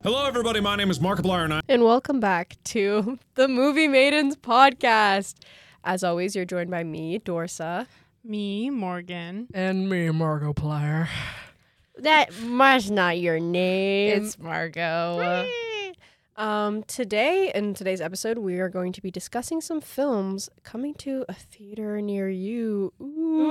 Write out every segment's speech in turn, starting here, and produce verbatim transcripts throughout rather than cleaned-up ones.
Hello, everybody. My name is Markiplier, and I... And welcome back to the Movie Maidens podcast. As always, you're joined by me, Dorsa. Me, Morgan. And me, Markiplier. That must not your name. It's Margot. Um, today, in today's episode, we are going to be discussing some films coming to a theater near you. Ooh.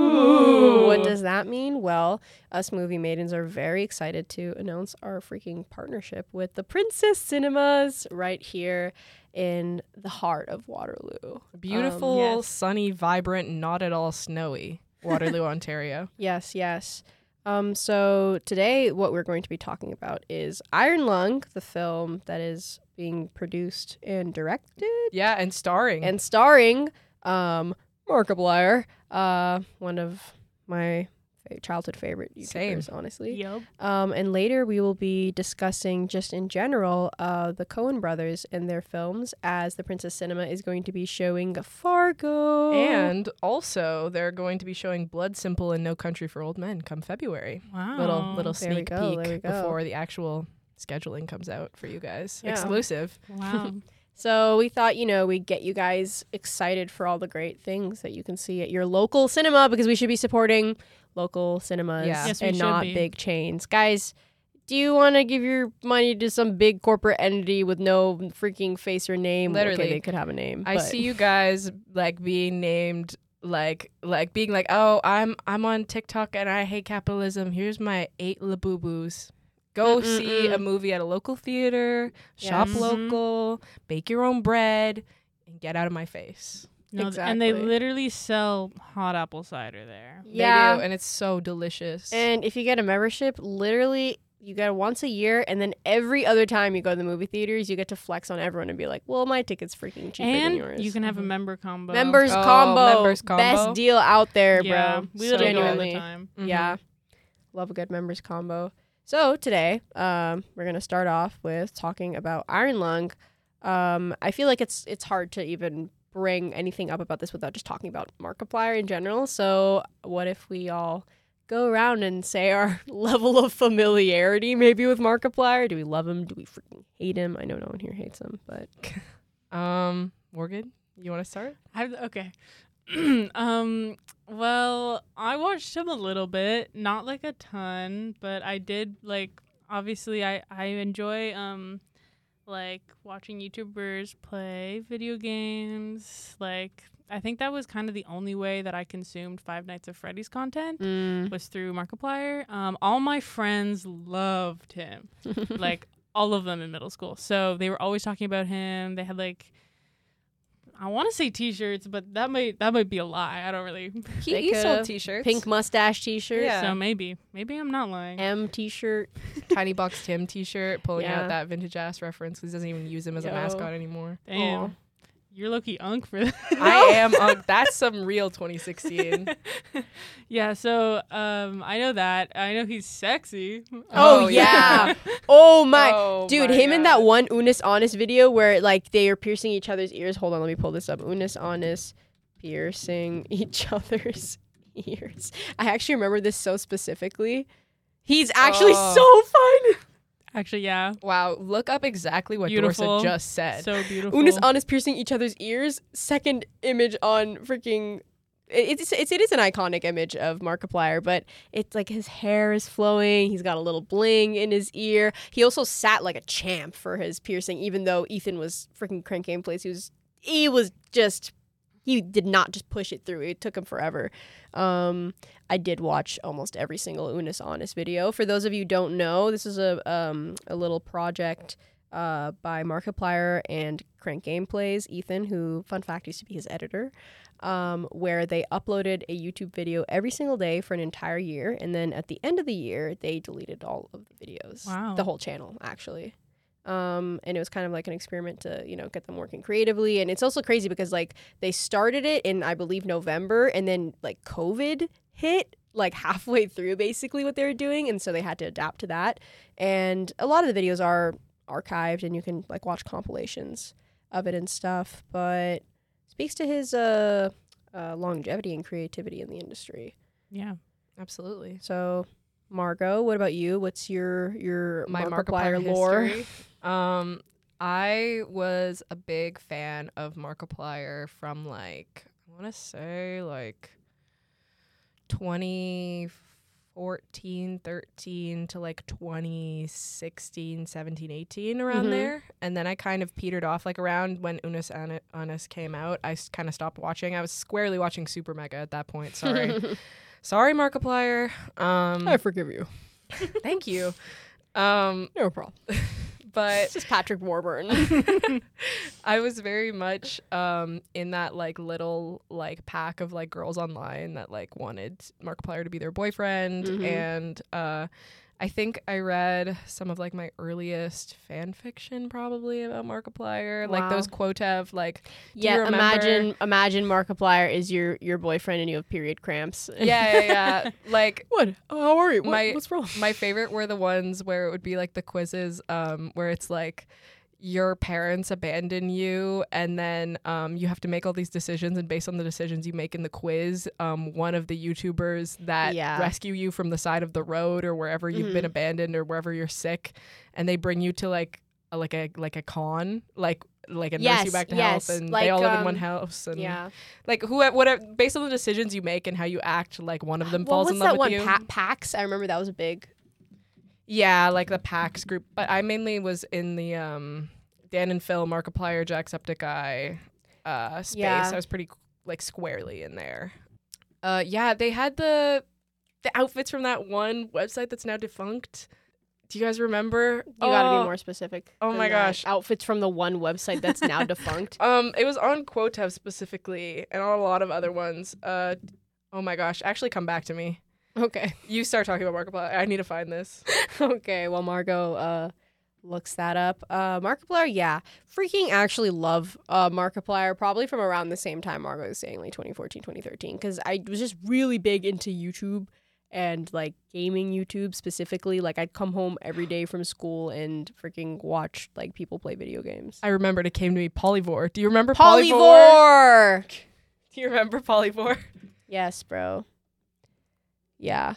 Ooh. What does that mean? Well, us Movie Maidens are very excited to announce our freaking partnership with the Princess Cinemas right here in the heart of Waterloo. Beautiful, Um, yes. sunny, vibrant, not at all snowy Waterloo, Ontario. Yes, yes. Um, so today what we're going to be talking about is Iron Lung, the film that is being produced and directed Yeah, and starring. and starring um, Markiplier, uh, one of my fa- childhood favorite YouTubers, Same. honestly. Yup. Um, and later we will be discussing just in general uh, the Coen brothers and their films, as the Princess Cinema is going to be showing Fargo. And also, they're going to be showing Blood Simple and No Country for Old Men come February. Wow. Little little There we sneak go, there we peek go. before the actual scheduling comes out for you guys. Yeah. Exclusive. Wow. So we thought, you know, we'd get you guys excited for all the great things that you can see at your local cinema, because we should be supporting local cinemas Yeah. Yes, we and should not be. big chains. Guys, do you want to give your money to some big corporate entity with no freaking face or name? Literally. Okay, they could have a name. I but- see you guys like being named like like being like, oh, I'm I'm on TikTok and I hate capitalism. Here's my eight laboo-boos. Go Mm-mm-mm. see a movie at a local theater, shop Yes. local, bake your own bread, and get out of my face. No, th- And they Exactly. literally sell hot apple cider there. Yeah. They do, and it's so delicious. And if you get a membership, literally, you get it once a year, and then every other time you go to the movie theaters, you get to flex on everyone and be like, well, my ticket's freaking cheaper than And yours. you can have a Mhm. member combo. Members Oh, combo. members combo. Best deal out there, yeah, bro. we So literally go all the genuinely. time. Mhm. Yeah. Love a good members combo. So today, um, we're gonna start off with talking about Iron Lung. Um, I feel like it's it's hard to even bring anything up about this without just talking about Markiplier in general. So what if we all go around and say our level of familiarity maybe with Markiplier? Do we love him? Do we freaking hate him? I know no one here hates him, but Um, Morgan, you want to start? I, okay. um. Well, I watched him a little bit, not like a ton, but I did like. Obviously, I I enjoy um, like watching YouTubers play video games. Like, I think that was kind of the only way that I consumed Five Nights at Freddy's content was through Markiplier. Um, all my friends loved him, like all of them in middle school. So they were always talking about him. They had like. I want to say T-shirts, but that might that might be a lie. I don't really. He, They he sold could've. t-shirts. pink mustache T-shirt, Yeah. So maybe maybe I'm not lying. M T-shirt. Tiny Box Tim t-shirt, pulling Yeah. out that vintage ass reference because he doesn't even use him as Yo. a mascot anymore. Damn, Aw. you're lucky unk for that. I am. Uh, that's some real twenty sixteen. Yeah. So um, I know that. I know he's sexy. Oh, yeah. Oh my. Oh Dude, my him in that God. one Unis Honest video where like they are piercing each other's ears. Hold on, let me pull this up. Unis Honest piercing each other's ears. I actually remember this so specifically. He's actually Oh. so fun. Actually, yeah. Wow, look up exactly what Beautiful. Dorsa just said. So beautiful. Unis Honest piercing each other's ears. Second image on freaking. It's, it's it is an iconic image of Markiplier, but it's like his hair is flowing. He's got a little bling in his ear. He also sat like a champ for his piercing, even though Ethan was freaking crank gameplays. He was he was just he did not just push it through. It took him forever. Um, I did watch almost every single Unis Honest video. For those of you who don't know, this is a um a little project uh by Markiplier and Crank Gameplays. Ethan, who fun fact used to be his editor. Um, where they uploaded a YouTube video every single day for an entire year, and then at the end of the year, they deleted all of the videos, Wow. the whole channel actually. Um, and it was kind of like an experiment to, you know, get them working creatively. And it's also crazy because like they started it in, I believe, November, and then like COVID hit like halfway through basically what they were doing, and so they had to adapt to that. And a lot of the videos are archived, and you can like watch compilations of it and stuff, but speaks to his uh, uh, longevity and creativity in the industry. Yeah. Absolutely. So, Margot, what about you? What's your your My Markiplier Markiplier lore? history. Um, I was a big fan of Markiplier from like I want to say like twenty fourteen, thirteen to like twenty sixteen, seventeen, eighteen around Mhm. there. And then I kind of petered off like around when Unus Annus came out. I kind of stopped watching. I was squarely watching Super Mega at that point. Sorry. Sorry, Markiplier. Um, I forgive you. thank you. Um, No problem. but It's just Patrick Warburton. I was very much um in that like little like pack of like girls online that like wanted Markiplier to be their boyfriend. Mhm. And uh I think I read some of like my earliest fan fiction probably about Markiplier. Like Wow. those Quotev like you yeah, remember- imagine imagine Markiplier is your your boyfriend and you have period cramps. yeah, yeah, yeah. Like What? How are you? What- My- what's wrong? my favorite were the ones where it would be like the quizzes um where it's like your parents abandon you and then um, you have to make all these decisions, and based on the decisions you make in the quiz, um, one of the YouTubers that Yeah. rescue you from the side of the road or wherever you've been Mhm. abandoned or wherever you're sick, and they bring you to like a, like a like a con like like a nurse you Yes, back to yes, health, and like, they all live in one um, house, and Yeah. like who whatever based on the decisions you make and how you act, like one of them Well, falls what's in love that with one? you. Pa- PAX? I remember that was a big. Yeah, like the PAX group. But I mainly was in the um, Dan and Phil, Markiplier, Jacksepticeye uh, space. Yeah. I was pretty like squarely in there. Uh, yeah, they had the the outfits from that one website that's now defunct. Do you guys remember? You gotta Oh, be more specific. oh than my that. gosh. Outfits from the one website that's now defunct. Um, it was on Quotev specifically, and on a lot of other ones. Uh, oh my gosh, actually, come back to me. Okay. You start talking about Markiplier. I need to find this. Okay. Well, Margot uh, looks that up. Uh, Markiplier, yeah. Freaking actually love uh, Markiplier, probably from around the same time Margot was saying, like twenty fourteen, twenty thirteen, because I was just really big into YouTube and like gaming YouTube specifically. Like I'd come home every day from school and freaking watch like people play video games. I remembered it came to me. Polyvore. Do you remember Polyvore! Polyvore? Do you remember Polyvore? Yes, bro. Yeah.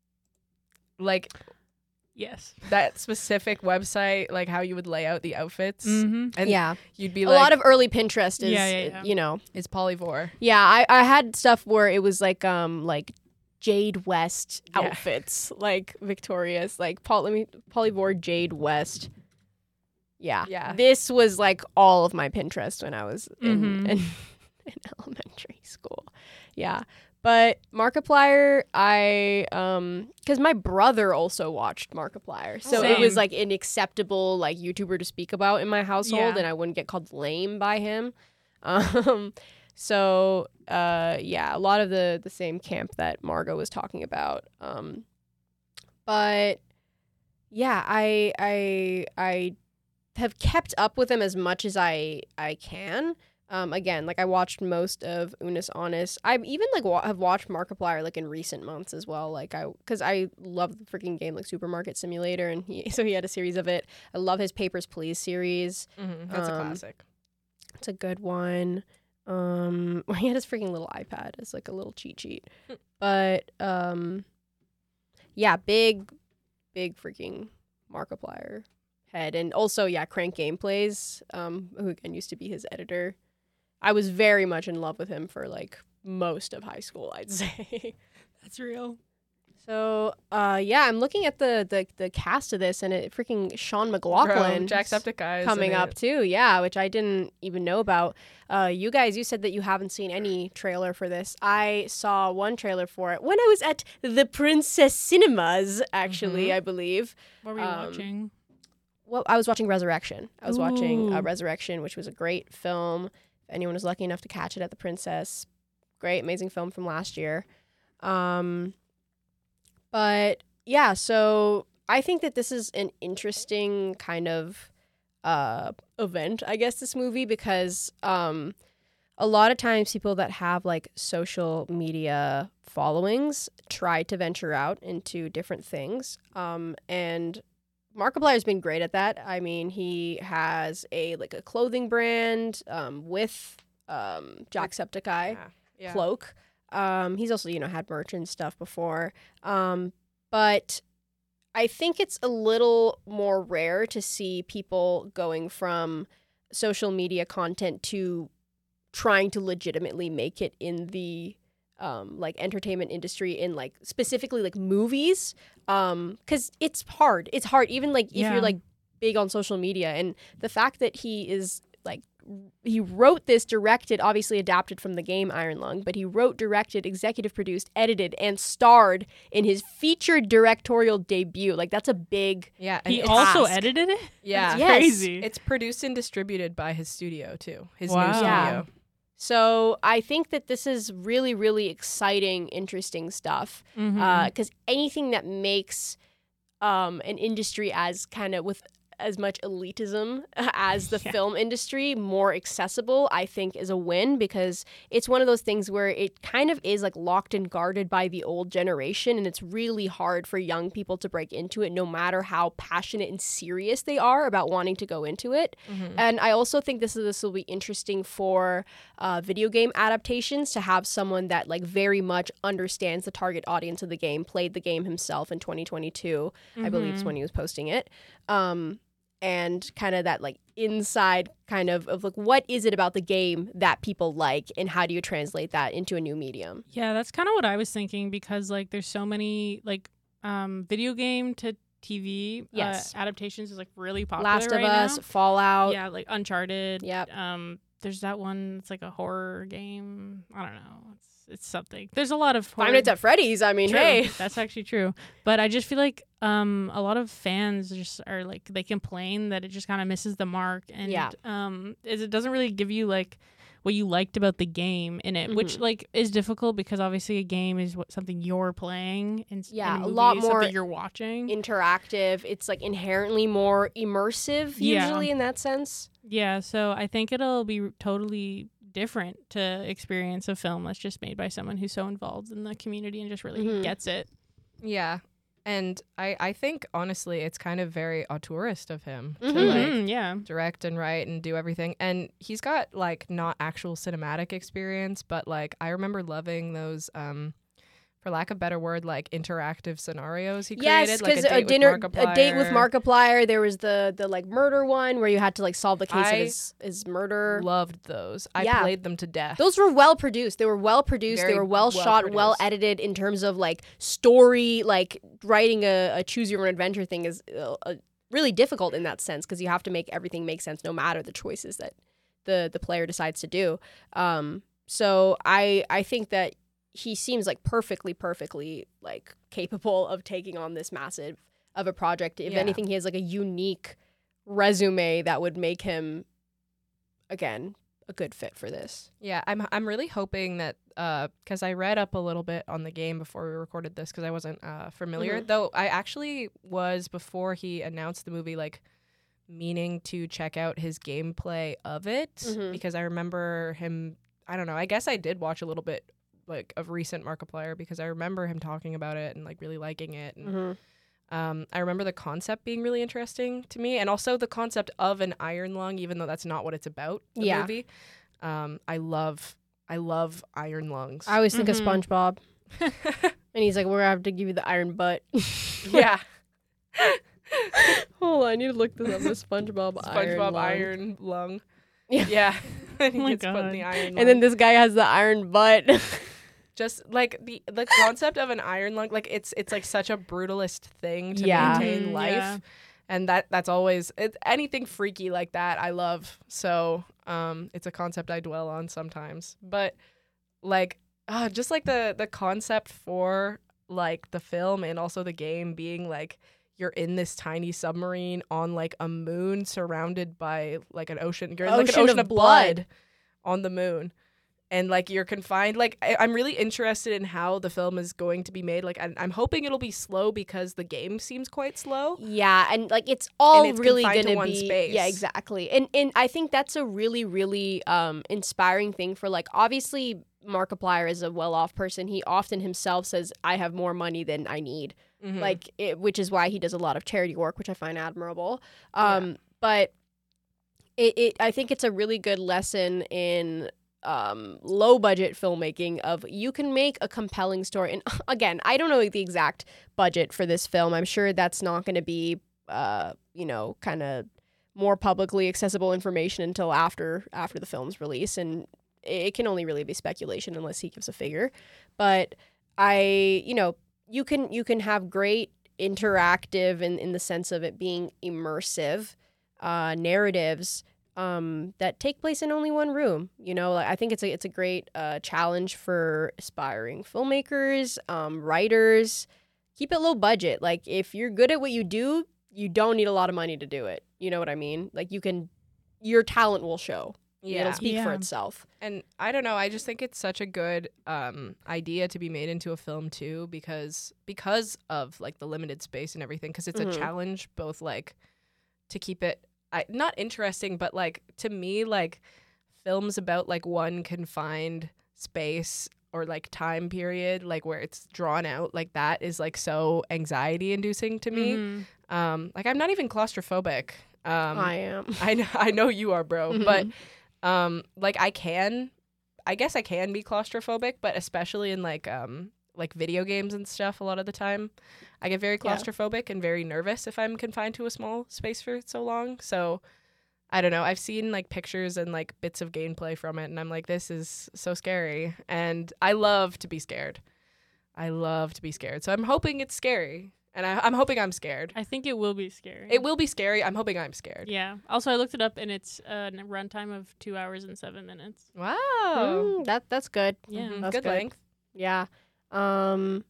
Like Yes. that specific website, like how you would lay out the outfits, Mm-hmm. and yeah. you'd be A like, lot of early Pinterest is, Yeah, yeah, yeah. you know. "It's Polyvore." Yeah, I, I had stuff where it was like um like Jade West Yeah. outfits, like Victoria's, like Paul, let me Polyvore Jade West. Yeah, Yeah. This was like all of my Pinterest when I was in, Mhm. in, in elementary school. Yeah, but Markiplier, I um because my brother also watched Markiplier, so it was Same. like an acceptable like YouTuber to speak about in my household, Yeah. and I wouldn't get called lame by him. Um, so uh, yeah, a lot of the the same camp that Margot was talking about. Um, but yeah, I I I have kept up with him as much as I I can. Um, again, like I watched most of Unus Annus. I even like wa- have watched Markiplier like in recent months as well. Like I, because I love the freaking game like Supermarket Simulator, and he so he had a series of it. I love his Papers Please series. Mm-hmm. That's a Um, classic. It's a good one. Um, he had his freaking little iPad as like a little cheat sheet. But um, yeah, big, big freaking Markiplier head, and also yeah, Crank Gameplays. Um, who again used to be his editor. I was very much in love with him for like most of high school, I'd say. That's real. So uh, yeah, I'm looking at the the the cast of this, and it freaking Sean Bro, McLaughlin. Jacksepticeye is coming in up it. too, yeah, which I didn't even know about. Uh, you guys, you said that you haven't seen any trailer for this. I saw one trailer for it when I was at the Princess Cinemas, actually, Mhm. I believe. What were you Um, watching? Well, I was watching Resurrection. I was watching uh, Ooh. Resurrection, which was a great film. If anyone was lucky enough to catch it at the Princess, great, amazing film from last year. Um, but yeah, so I think that this is an interesting kind of uh, event, I guess, this movie, because um, a lot of times people that have like social media followings try to venture out into different things. Um, and Markiplier's been great at that. I mean, he has a like a clothing brand um, with um, Jacksepticeye Yeah. Yeah. cloak. Um, he's also, you know, had merch and stuff before. Um, but I think it's a little more rare to see people going from social media content to trying to legitimately make it in the um, like entertainment industry in like specifically like movies. Um, 'cause it's hard. It's hard. Even like if Yeah. you're like big on social media, and the fact that he is like he wrote this, directed, obviously adapted from the game Iron Lung, but he wrote, directed, executive produced, edited, and starred in his featured directorial debut. Like, that's a big... Yeah, and He it's, also ask. edited it? yeah, Yes. Crazy. it's produced and distributed by his studio too. His Wow. new studio. Yeah. So I think that this is really, really exciting, interesting stuff. Mhm. Because anything that makes um, an industry as kind of with as much elitism as the Yeah. film industry more accessible, I think is a win, because it's one of those things where it kind of is like locked and guarded by the old generation, and it's really hard for young people to break into it no matter how passionate and serious they are about wanting to go into it. Mhm. And I also think this is this will be interesting for uh, video game adaptations, to have someone that like very much understands the target audience of the game, played the game himself in twenty twenty-two, I believe is Mhm. when he was posting it. Um, and kind of that like inside kind of of like, what is it about the game that people like, and how do you translate that into a new medium? Yeah, that's kind of what I was thinking, because like there's so many like um video game to T V Yes. uh, adaptations is like really popular Last of right Us, now. Fallout. Yeah, like Uncharted. Yep. Um, there's that one. It's like a horror game. I don't know. It's it's something. There's a lot of horror. Five Nights at Freddy's. I mean, True. hey. That's actually true. But I just feel like um a lot of fans just are like, they complain that it just kind of misses the mark, and Yeah. um is it doesn't really give you like what you liked about the game in it, which Mhm. like is difficult, because obviously a game is what something you're playing, and s- Yeah, and a movie lot is more something you're watching. Interactive. It's like inherently more immersive Yeah. usually in that sense. Yeah, so I think it'll be totally different to experience a film that's just made by someone who's so involved in the community and just really Mhm. gets it. Yeah. And I, I think, honestly, it's kind of very auteurist of him to, Mhm. like, Mhm, yeah. direct and write and do everything. And he's got, like, not actual cinematic experience, but, like, I remember loving those, um, for lack of a better word, like, interactive scenarios he created. Yes, like because a, a, date with dinner, a date with Markiplier. Markiplier. There was the the like murder one where you had to like solve the case I of his his murder. Loved those. I Yeah. played them to death. Those were well produced. They were well produced. Very they were well, well shot, well produced. edited in terms of like story. Like writing a, a choose your own adventure thing is uh, uh, really difficult in that sense, because you have to make everything make sense no matter the choices that the the player decides to do. Um, so I I think that he seems like perfectly, perfectly like capable of taking on this massive of a project. If Yeah. anything, he has like a unique resume that would make him, again, a good fit for this. Yeah, I'm I'm really hoping that because I read up a little bit on the game before we recorded this, because I wasn't uh, familiar. Mhm. Though I actually was, before he announced the movie, like meaning to check out his gameplay of it, Mhm. because I remember him. I don't know. I guess I did watch a little bit like of recent Markiplier, because I remember him talking about it and like really liking it. And Mm-hmm. um, I remember the concept being really interesting to me, and also the concept of an iron lung, even though that's not what it's about. The Yeah. movie. Um, I love, I love iron lungs. I always think Mhm. of SpongeBob, and he's like, "We're gonna have to give you the iron butt." yeah, Hold on, I need to look this up. The SpongeBob, iron SpongeBob lung. iron lung. Yeah. yeah. And he Oh my gets put in the God. iron lung. And then this guy has the iron butt. just like the the concept of an iron lung, like it's it's like such a brutalist thing to Yeah. maintain Mhm, life. yeah. And that that's always it, anything freaky like that I love. So um it's a concept I dwell on sometimes. But like uh, just like the the concept for like the film and also the game being like you're in this tiny submarine on like a moon surrounded by like an ocean, you're in, like an Ocean ocean of of blood. blood. On the moon. And like you're confined. Like I- I'm really interested in how the film is going to be made. Like I'm, I'm hoping it'll be slow, because the game seems quite slow. Yeah, and like it's all And it's really confined to gonna one be space. yeah, exactly. And and I think that's a really really um inspiring thing for like obviously Markiplier is a well-off person. He often himself says I have more money than I need. Mhm. Like it, which is why he does a lot of charity work, which I find admirable. Um but it, it I think it's a really good lesson in um, low budget filmmaking of you can make a compelling story. And again, I don't know the exact budget for this film. I'm sure that's not going to be, uh, you know, kind of more publicly accessible information until after after the film's release. And it can only really be speculation unless he gives a figure. But I, you know, you can you can have great interactive in, in the sense of it being immersive uh, narratives um, that take place in only one room. You know, like, I think it's a it's a great uh, challenge for aspiring filmmakers, um, writers. Keep it low budget. Like, if you're good at what you do, you don't need a lot of money to do it. You know what I mean? Like, you can, your talent will show. Yeah. It'll speak for Yeah. itself. And I don't know, I just think it's such a good um, idea to be made into a film too, because because of like the limited space and everything, because it's Mhm. a challenge both like to keep it I, not interesting, but like to me, like films about like one confined space or like time period, like where it's drawn out like that is like so anxiety inducing to me. Mhm. Um, like I'm not even claustrophobic. Um, I am. I know, I know you are, bro, Mhm. but um, like I can, I guess I can be claustrophobic, but especially in like um like video games and stuff, a lot of the time, I get very Yeah. claustrophobic and very nervous if I'm confined to a small space for so long. So I don't know. I've seen like pictures and like bits of gameplay from it, and I'm like, this is so scary. And I love to be scared. I love to be scared. So I'm hoping it's scary, and I, I'm hoping I'm scared. I think it will be scary. It will be scary. I'm hoping I'm scared. Yeah. Also, I looked it up, and it's a runtime of two hours and seven minutes. Wow. Mm, that that's good. Yeah. Mhm. That's Good good. length. Yeah. Um,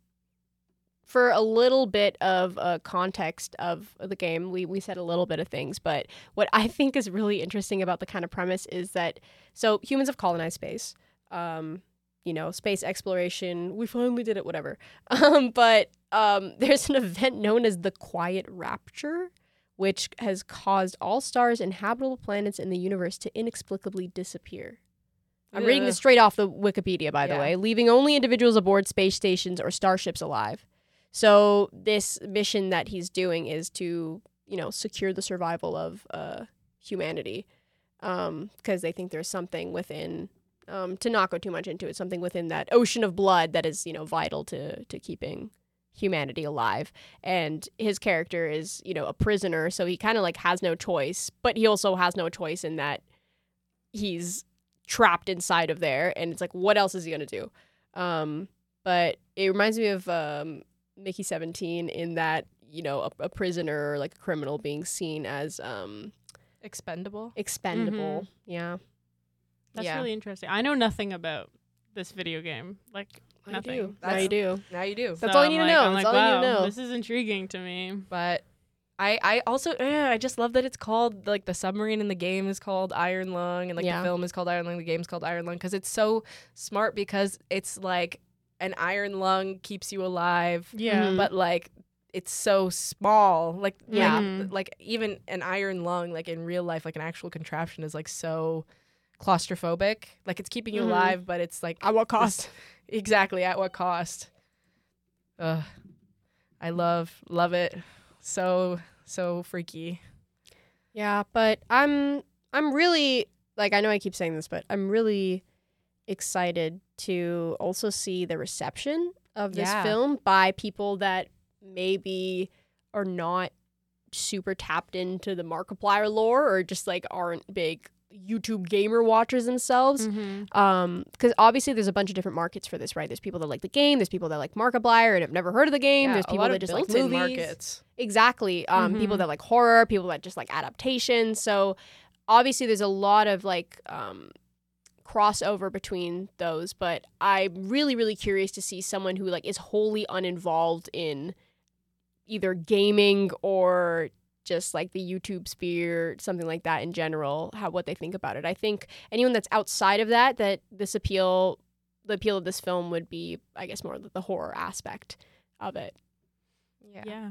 for a little bit of uh, context of the game, we, we said a little bit of things, but what I think is really interesting about the kind of premise is that, so humans have colonized space, um, you know, space exploration, we finally did it, whatever. Um, but um, there's an event known as the Quiet Rapture, which has caused all stars and habitable planets in the universe to inexplicably disappear. I'm reading this Ugh. straight off the Wikipedia, by the Yeah. way, leaving only individuals aboard space stations or starships alive. So this mission that he's doing is to, you know, secure the survival of uh, humanity, um, because they think there's something within, um, to not go too much into it, something within that ocean of blood that is, you know, vital to to keeping humanity alive. And his character is, you know, a prisoner, so he kind of like has no choice, but he also has no choice in that he's trapped inside of there, and it's like, what else is he gonna do? Um, but it reminds me of um, Mickey seventeen in that, you know, a, a prisoner or like a criminal being seen as um, Expendable. expendable. Yeah, That's Yeah. really interesting. I know nothing about this video game. Like, now nothing. you do. Now That's- you do. Now you do. That's So all you I'm need to like- know. I'm That's like, all you wow, need to know. This is intriguing to me. But I, I also, eh, I just love that it's called, like, the submarine in the game is called Iron Lung, and, like, Yeah. the film is called Iron Lung, the game's called Iron Lung, because it's so smart, because it's, like, an iron lung keeps you alive, Yeah. Mhm. but, like, it's so small. Like, Yeah. like, Mhm. like, even an iron lung, like, in real life, like, an actual contraption is, like, so claustrophobic. Like, it's keeping you Mhm. alive, but it's, like... At what this- cost? Exactly, at what cost? Ugh. I love, love it. So, so freaky. Yeah, but I'm I'm really, like, I know I keep saying this, but I'm really excited to also see the reception of this Yeah. film by people that maybe are not super tapped into the Markiplier lore or just like aren't big YouTube gamer watchers themselves. Mhm. Um, because obviously there's a bunch of different markets for this, right? There's people that like the game, there's people that like Markiplier and have never heard of the game, Yeah, there's a people lot that of just like built-in movies. markets. Exactly. Um, people Mhm. that like horror, people that just like adaptation. So obviously there's a lot of like um crossover between those, but I'm really, really curious to see someone who like is wholly uninvolved in either gaming or just like the YouTube sphere, something like that in general, how what they think about it. I think anyone that's outside of that, that this appeal, the appeal of this film would be, I guess, more the horror aspect of it. Yeah. Yeah.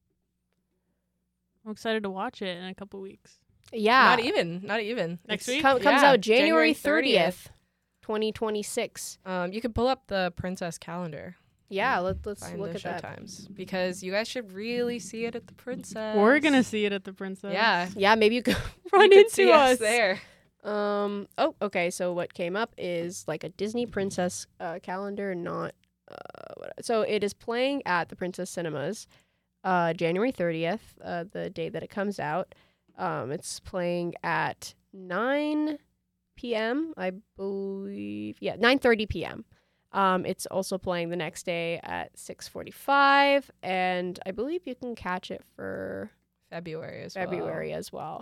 I'm excited to watch it in a couple weeks. Yeah. Not even. Not even. Next It's- week? Com- comes Yeah, out January January thirtieth, twenty twenty-six. Um, you could pull up the Princess calendar. Yeah, let, let's Find look the at that. showtimes, because you guys should really see it at the Princess. We're gonna see it at the Princess. Yeah. Yeah, maybe you could You run could into see us. there. Um. Oh, okay. So what came up is like a Disney Princess uh, calendar, not. Uh, what, so it is playing at the Princess Cinemas, uh, January thirtieth, uh, the day that it comes out. Um, it's playing at nine p.m. I believe. Yeah, nine thirty p.m. Um, it's also playing the next day at six forty-five, and I believe you can catch it for February as February as well.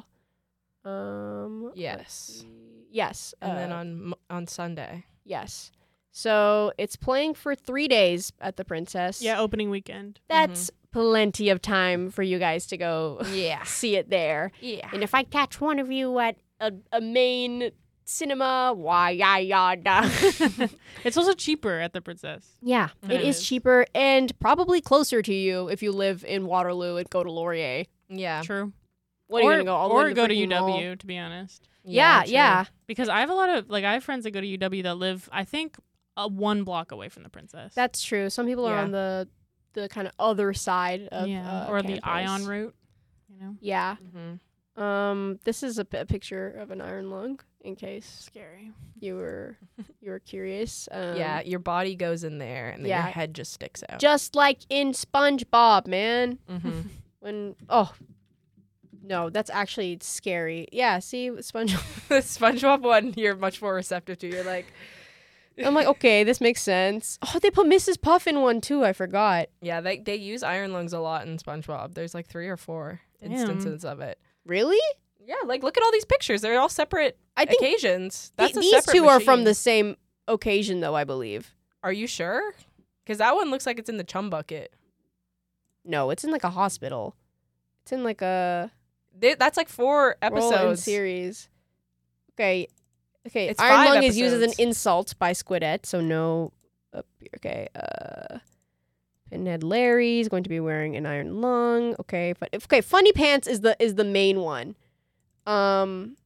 Um, let's Yes. see. Yes. And then uh, on on Sunday. yes. So it's playing for three days at the Princess. Yeah, opening weekend. That's plenty of time for you guys to go Yeah. see it there. Yeah. And if I catch one of you at a, a main cinema, why, yeah, yeah, da. It's also cheaper at the Princess. Yeah, Than it it is is. cheaper and probably closer to you if you live in Waterloo and go to Laurier. Yeah. True. What or are you gonna go all the or way to the go to freaking mall? U W, to be honest. Yeah, true. yeah. Because I have a lot of like I have friends that go to U W that live I think uh, one block away from the Princess. That's true. Some people are Yeah. on the the kind of other side of yeah, uh, or the campus. Ion route. You know, Yeah. Mm-hmm. Um. This is a, p- a picture of an iron lung, in case scary. you were you were curious. Um, Yeah, your body goes in there and then yeah. your head just sticks out. Just like in SpongeBob, man. mm-hmm. When oh. No, that's actually scary. Yeah, see, SpongeBob. The SpongeBob one, you're much more receptive to. You're like, I'm like, okay, this makes sense. Oh, they put Missus Puff in one too. I forgot. yeah, they they use iron lungs a lot in SpongeBob. There's like three or four Damn. instances of it. Really? Yeah, like look at all these pictures. They're all separate I think occasions. th- That's a these separate two are from machine. the same occasion, though. I believe. Are you sure? Because that one looks like it's in the chum bucket. No, it's in like a hospital. It's in like a They, that's like four roll-in episodes. series. Okay, okay. It's Iron five lung is used as an episodes. insult by Squidette, so no. Up here. Okay. Uh, Pinhead Larry is going to be wearing an iron lung. Okay. But okay, Funny Pants is the is the main one. Um.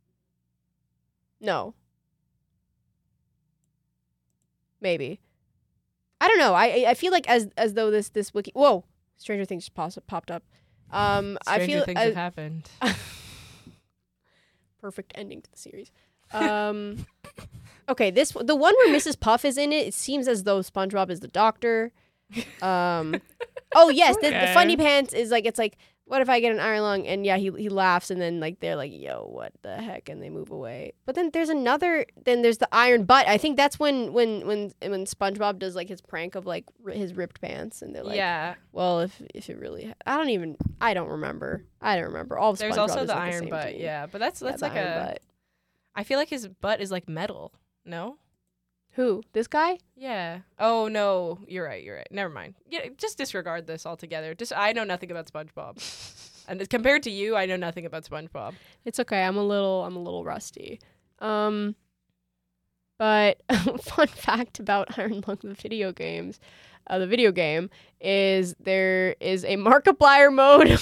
No. Maybe. I don't know. I I- I feel like as as though this this wiki. Whoa! Stranger Things just pos- popped up. Um. I Stranger feel things as- have happened. perfect ending to the series. Um, okay, this the one where Missus Puff is in it. It seems as though SpongeBob is the doctor. Um, oh yes, the, the Okay. Funny Pants is like it's like what if I get an iron lung? And yeah, he he laughs and then like they're like yo what the heck and they move away. But then there's another. Then there's the iron butt. I think that's when when when when SpongeBob does like his prank of like r- his ripped pants and they're like yeah. well if if it really ha- I don't even I don't remember I don't remember all of There's SpongeBob also is, the like, iron same to butt. me. Yeah, but that's Yeah, that's the like iron a. butt. I feel like his butt is like metal. No. Who? This guy? Yeah. Oh no, you're right. You're right. Never mind. Yeah, just disregard this altogether. Just I know nothing about SpongeBob, and compared to you, I know nothing about SpongeBob. It's okay. I'm a little I'm a little rusty. Um but fun fact about Iron Lung the video games. Uh, the video game is there is a Markiplier mode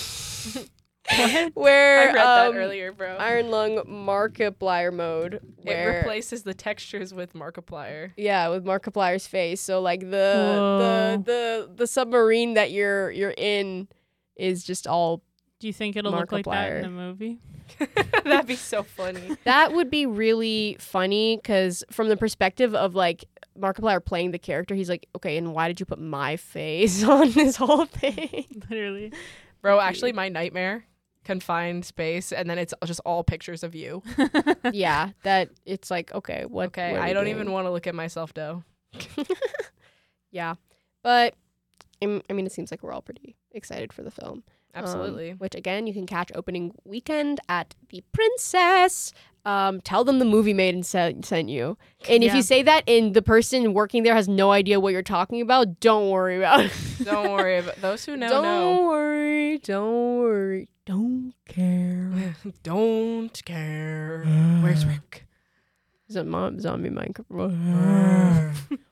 where I read um, that earlier, bro. Iron Lung Markiplier mode It where replaces the textures with Markiplier. yeah, with Markiplier's face. So like the Whoa. the the the submarine that you're you're in is just all Do you think it'll look like that in Markiplier. the movie? That'd be so funny. that would be really funny because from the perspective of like Markiplier playing the character, he's like, okay, and why did you put my face on this whole thing? Literally. Bro, actually, my nightmare, confined space, and then it's just all pictures of you. Yeah, that it's like, okay, what? Okay, what are I we don't doing? even want to look at myself, though. Yeah, but I'm- I mean, it seems like we're all pretty excited for the film. Um, Absolutely. which again, you can catch opening weekend at the Princess. Um, tell them the movie made and sent sent you. And if Yeah. you say that and the person working there has no idea what you're talking about, don't worry about it. Don't worry about those who know. don't know. worry. Don't worry. Don't care. Don't care. Where's Rick? Is it mom zombie Minecraft?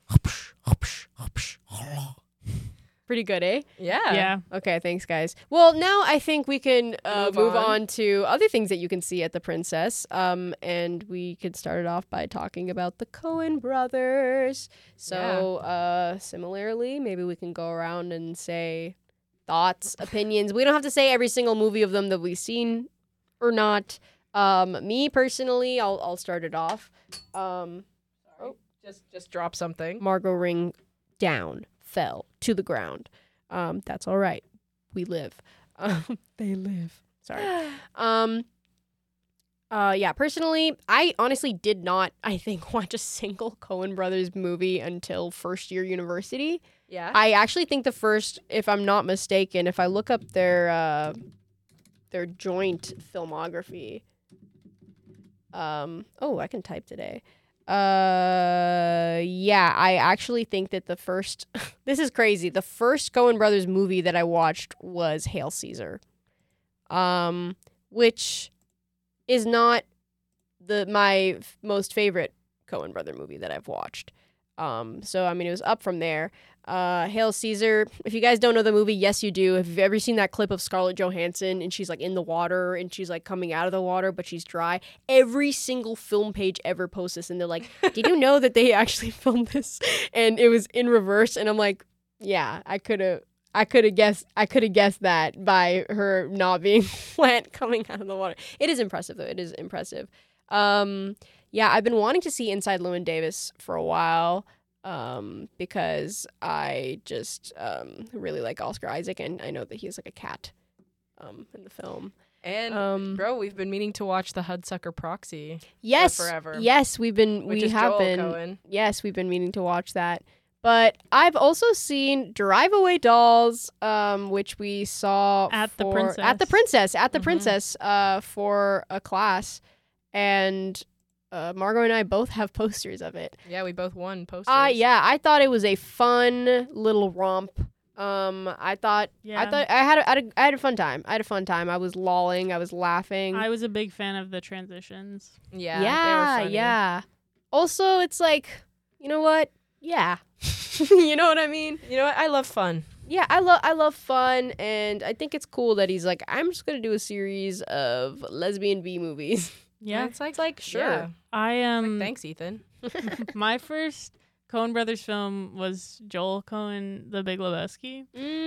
Pretty good, eh? Yeah. Yeah. Okay, thanks, guys. Well, now I think we can uh, Move move, on. on. to other things that you can see at the Princess. Um, and we could start it off by talking about the Coen brothers. So, uh, similarly, maybe we can go around and say thoughts, opinions. We don't have to say every single movie of them that we've seen or not. Um, me personally, I'll I'll start it off. Um, Oh, just just drop something. Margot ring down, fell to the ground. Um, that's all right. We live. Um, they live. Sorry. Um. Uh. Yeah. Personally, I honestly did not. I think watch a single Coen Brothers movie until first year university. Yeah. I actually think the first, if I'm not mistaken, if I look up their uh, their joint filmography. Um. Oh, I can type today. Uh. Yeah, I actually think that the first. This is crazy. The first Coen Brothers movie that I watched was Hail Caesar. Um, which is not the my f- most favorite Coen Brother movie that I've watched. Um, so I mean, it was up from there. Uh, Hail Caesar. If you guys don't know the movie, yes, you do. Have you ever seen that clip of Scarlett Johansson and she's like in the water and she's like coming out of the water, but she's dry? Every single film page ever posts this, and they're like, "Did you know that they actually filmed this?" And it was in reverse, and I'm like, "Yeah, I could have." I could have guessed. I could have guessed that by her not being wet coming out of the water. It is impressive, though. It is impressive. Um, yeah, I've been wanting to see Inside Llewyn Davis for a while um, because I just um, really like Oscar Isaac, and I know that he has like a cat um, in the film. And Um, bro, we've been meaning to watch the Hudsucker Proxy. yes, forever. yes, we've been. Which we is have Joel been. Cohen. Yes, we've been meaning to watch that. But I've also seen Drive Away Dolls, um, which we saw At the for- Princess. At the Princess, at the Mhm. Princess, uh, for a class, and uh, Margot and I both have posters of it. Yeah, we both won posters. Uh, yeah, I thought it was a fun little romp. Um, I thought, Yeah. I thought I had, a, I had a, I had a fun time. I had a fun time. I was lolling. I was laughing. I was a big fan of the transitions. Yeah. they were yeah, funny. yeah. Also, it's like, you know what? Yeah. You know what I mean? You know what? I love fun. Yeah, I love I love fun, and I think it's cool that he's like, I'm just gonna do a series of lesbian B movies. Yeah. And it's like, It's like, sure. yeah. I It's like, um thanks, Ethan. my first Coen Brothers film was Joel Coen, The Big Lebowski.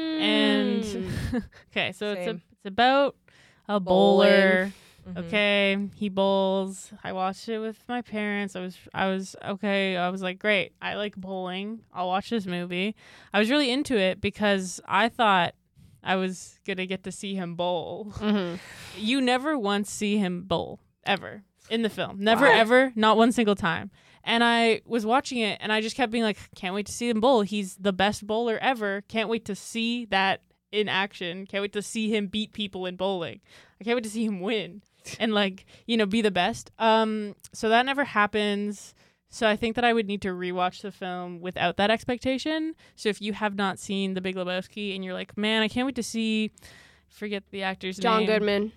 And Mm. okay, so it's a, Same. it's about a Bowling. bowler. Mhm. Okay, he bowls. I watched it with my parents. I was I was okay. I was like, great. I like bowling. I'll watch this movie. I was really into it because I thought I was gonna get to see him bowl. Mhm. You never once see him bowl ever in the film. Never Wow. ever, not one single time. And I was watching it and I just kept being like, can't wait to see him bowl. He's the best bowler ever. Can't wait to see that in action. Can't wait to see him beat people in bowling. I can't wait to see him win and like, you know, be the best. Um so that never happens. So I think that I would need to rewatch the film without that expectation. So if you have not seen The Big Lebowski and you're like, man, I can't wait to see, forget the actor's John name. Goodman.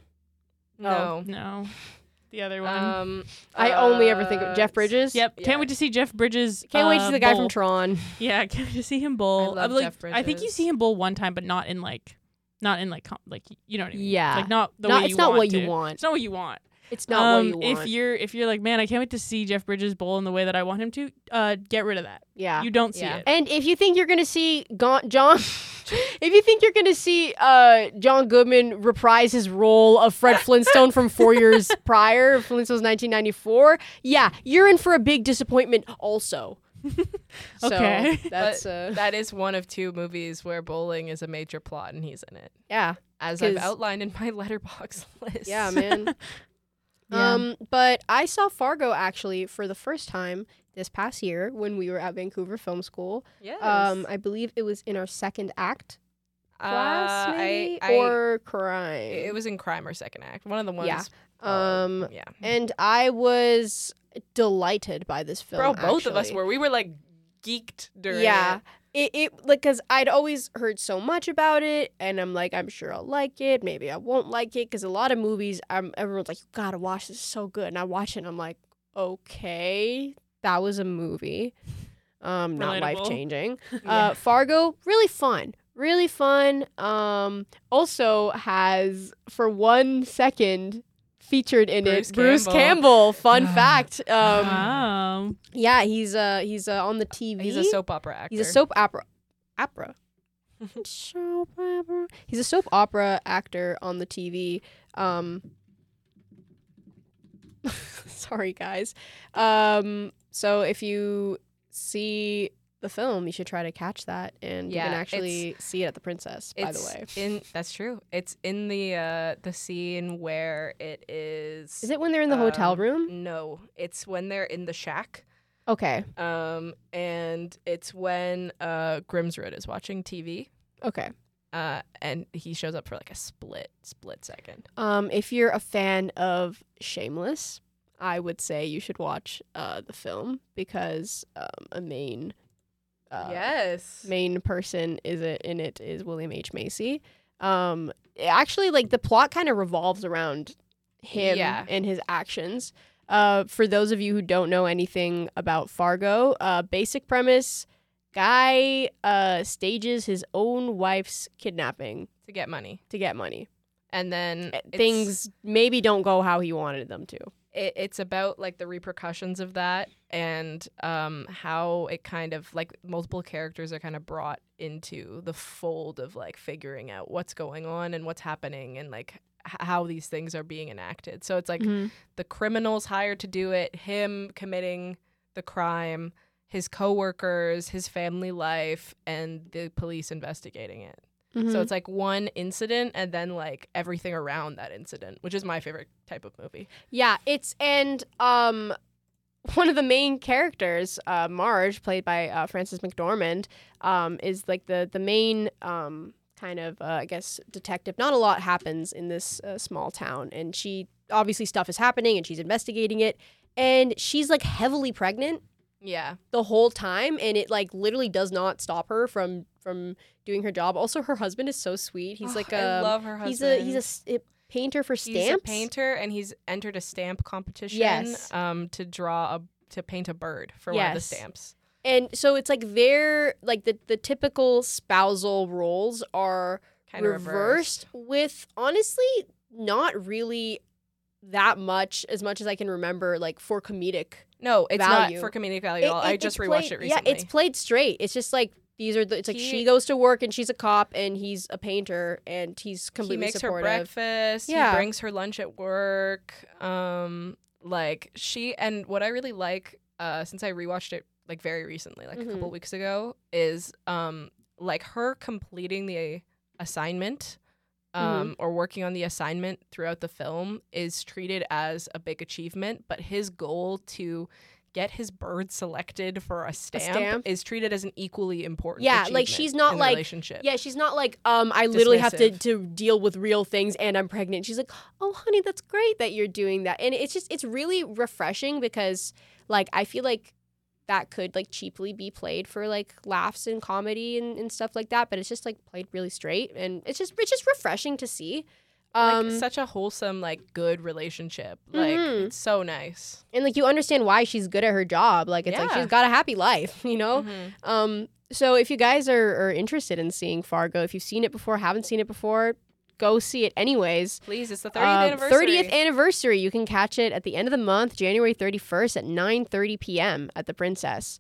No. No, the other one. Um, I only ever think of uh, Jeff Bridges. yep. yeah. Can't wait to see Jeff Bridges. Can't wait to uh, see the guy bowl. from Tron. Yeah, can't wait to see him bowl. I love I'm like, Jeff I think you Bridges. see him bowl one time, but not in like, not in like, com- like you know what I mean? Yeah. Like not the Not- way it's you not want what to. you want. It's not what you want. It's not um, what you want. If you're if you're like, man, I can't wait to see Jeff Bridges bowl in the way that I want him to. Uh, get rid of that. yeah. You don't see Yeah. it. And if you think you're gonna see Gon- John, if you think you're gonna see uh, John Goodman reprise his role of Fred Flintstone from four years prior, Flintstones nineteen ninety-four, yeah, you're in for a big disappointment. Also, so Okay. that's But uh, that is one of two movies where bowling is a major plot and he's in it, yeah, as I've 'Cause- outlined in my letterbox list. yeah, man. Yeah. Um, but I saw Fargo actually for the first time this past year when we were at Vancouver Film School. Yes. Um, I believe it was in our second act class, Uh, maybe, I, I, or crime. it was in Crime or Second Act. One of the ones. Yeah. uh, Um, yeah. and I was delighted by this film. Bro, both of us actually. were. We were like geeked during Yeah. it. It, it like because I'd always heard so much about it, and I'm like, I'm sure I'll like it. Maybe I won't like it because a lot of movies, um, everyone's like, you gotta watch this, it's so good. And I watch it, and I'm like, okay, that was a movie, um, not Relatable. life changing. Yeah. Uh, Fargo, really fun, really fun. Um, also has for one second featured in Bruce it Bruce Campbell. Campbell. Fun fact. Um, wow. yeah, he's uh he's uh, on the T V. He's a soap opera actor. He's a soap opera. Opera. soap opera. He's a soap opera actor on the T V. Um, Sorry, guys. Um, so if you see the film, you should try to catch that, and Yeah, you can actually see it at the Princess. By the It's way, in that's true. It's in the uh, the scene where it is. is it when they're in the hotel um, room? No, it's when they're in the shack. Okay. Um, and it's when uh Grimsrud is watching T V. Okay. Uh, and he shows up for like a split split second. Um, if you're a fan of Shameless, I would say you should watch uh the film because um a main uh, yes. main person is it in it is William H. Macy. Um, actually, like the plot kind of revolves around him Yeah. and his actions. Uh, for those of you who don't know anything about Fargo, uh, basic premise: guy uh stages his own wife's kidnapping To get money, to get money. and then Uh, it's- Things maybe don't go how he wanted them to. it, it's about like the repercussions of that and um how it kind of like multiple characters are kind of brought into the fold of like figuring out what's going on and what's happening and like h- how these things are being enacted. So it's like the criminals hired to do it, him committing the crime, his coworkers, his family life, and the police investigating it. Mm-hmm. So it's like one incident and then like everything around that incident, which is my favorite type of movie. Yeah, it's and um one of the main characters, uh, Marge, played by uh, Frances McDormand, um, is like the the main um kind of uh, I guess detective. Not a lot happens in this uh, small town, and she obviously stuff is happening, and she's investigating it, and she's like heavily pregnant Yeah. the whole time, and it like literally does not stop her from from doing her job. Also, her husband is so sweet. He's Oh, like I a love her he's husband. a he's a s- a painter for stamps. He's a painter and he's entered a stamp competition Yes. um to draw a to paint a bird for one of the Yes. stamps. And so it's like they're like the the typical spousal roles are Kind of reversed with honestly not really that much as much as I can remember like for comedic. No, it's Value. not for comedic value at all. It- I it- just it's rewatched played- it recently. Yeah, it's played straight. It's just like these are the it's like He- she goes to work and she's a cop and he's a painter and he's he completely makes supportive. her breakfast. Yeah. He brings her lunch at work. Um, like she and what I really like, uh, since I rewatched it like very recently, like Mhm. a couple weeks ago, is um like her completing the assignment. Mm-hmm. Um, or working on the assignment throughout the film is treated as a big achievement, but his goal to get his bird selected for a stamp, stamp? is treated as an equally important Yeah, like, achievement she's not in the like- relationship. Yeah, she's not like, um, I literally have to, Dismissive. to deal with real things and I'm pregnant. She's like, oh, honey, that's great that you're doing that. And it's just, it's really refreshing because, like, I feel like that could, like, cheaply be played for, like, laughs and comedy and, and stuff like that. But it's just, like, played really straight. And it's just, it's just refreshing to see. Um, like such a wholesome, like good relationship. Like Mhm. it's so nice. and, like, you understand why she's good at her job. Like, it's like Yeah. she's got a happy life, you know? Mhm. Um, so if you guys are, are interested in seeing Fargo, if you've seen it before, haven't seen it before, go see it anyways. Please, it's the thirtieth Uh, anniversary. thirtieth anniversary. You can catch it at the end of the month, January thirty-first at nine thirty p.m. at the Princess.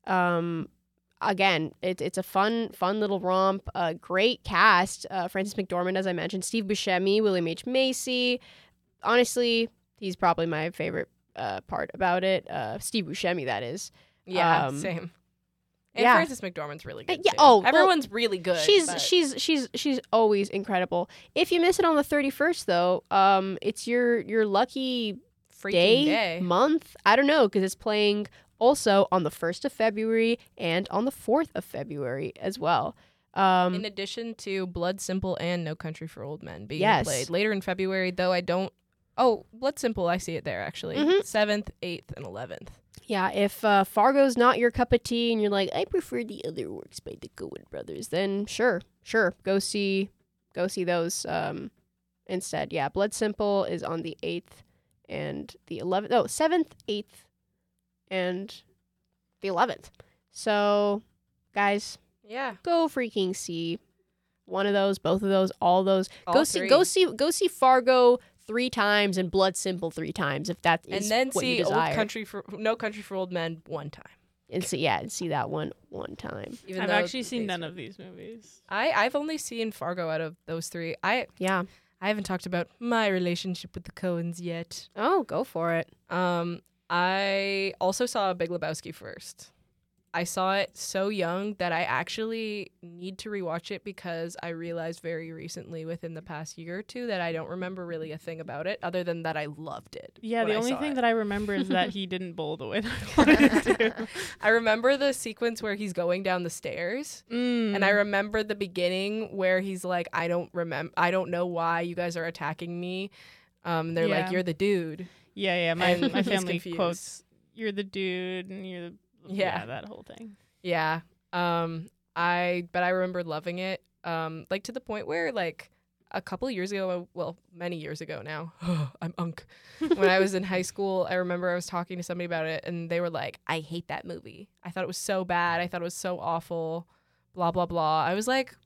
Um, again, it, it's a fun, fun little romp. Uh, great cast. Uh, Frances McDormand, as I mentioned, Steve Buscemi, William H. Macy. Honestly, he's probably my favorite uh, part about it. Uh, Steve Buscemi, that is. Yeah, um, same. And yeah. Frances McDormand's really good. yeah, too. oh, well, everyone's really good. She's but- she's she's she's always incredible. If you miss it on the thirty-first, though, um, it's your your lucky freaking day, day. month. I don't know because it's playing also on the first of February and on the fourth of February as well. Um, In addition to Blood Simple and No Country for Old Men being Yes. played later in February, though I don't. Oh, Blood Simple, I see it there actually. Mhm. Seventh, eighth, and eleventh. yeah, if uh, Fargo's not your cup of tea and you're like, I prefer the other works by the Coen brothers, then sure, sure, go see, go see those um, instead. Yeah, Blood Simple is on the eighth and the eleventh. Oh, seventh, eighth, and the eleventh. So, guys, Yeah. go freaking see one of those, both of those, all those. All go see, three. go see, go see Fargo three times and Blood Simple three times if that is And then what you see Old desire. Country for No Country for Old Men one time. And see, yeah, and see that one one time. Even I've though actually seen these- none of these movies. I I've only seen Fargo out of those three. I Yeah, I haven't talked about my relationship with the Coens yet. Oh, go for it. Um, I also saw Big Lebowski first. I saw it so young that I actually need to rewatch it because I realized very recently within the past year or two that I don't remember really a thing about it other than that I loved it. Yeah, when the I only saw thing it. that I remember is that he didn't bowl the way that I wanted to. I remember the sequence where he's going down the stairs. Mm. And I remember the beginning where he's like, I don't remember, I don't know why you guys are attacking me. Um, they're Yeah. like, you're the dude. Yeah, yeah. My And my he's family confused. quotes, "You're the dude," and you're the Yeah. yeah, that whole thing. Yeah. Um, I, but I remember loving it. Um, like to the point where like a couple years ago, well, many years ago now, I'm unk. When I was in high school, I remember I was talking to somebody about it and they were like, I hate that movie. I thought it was so bad. I thought it was so awful, blah, blah, blah. I was like,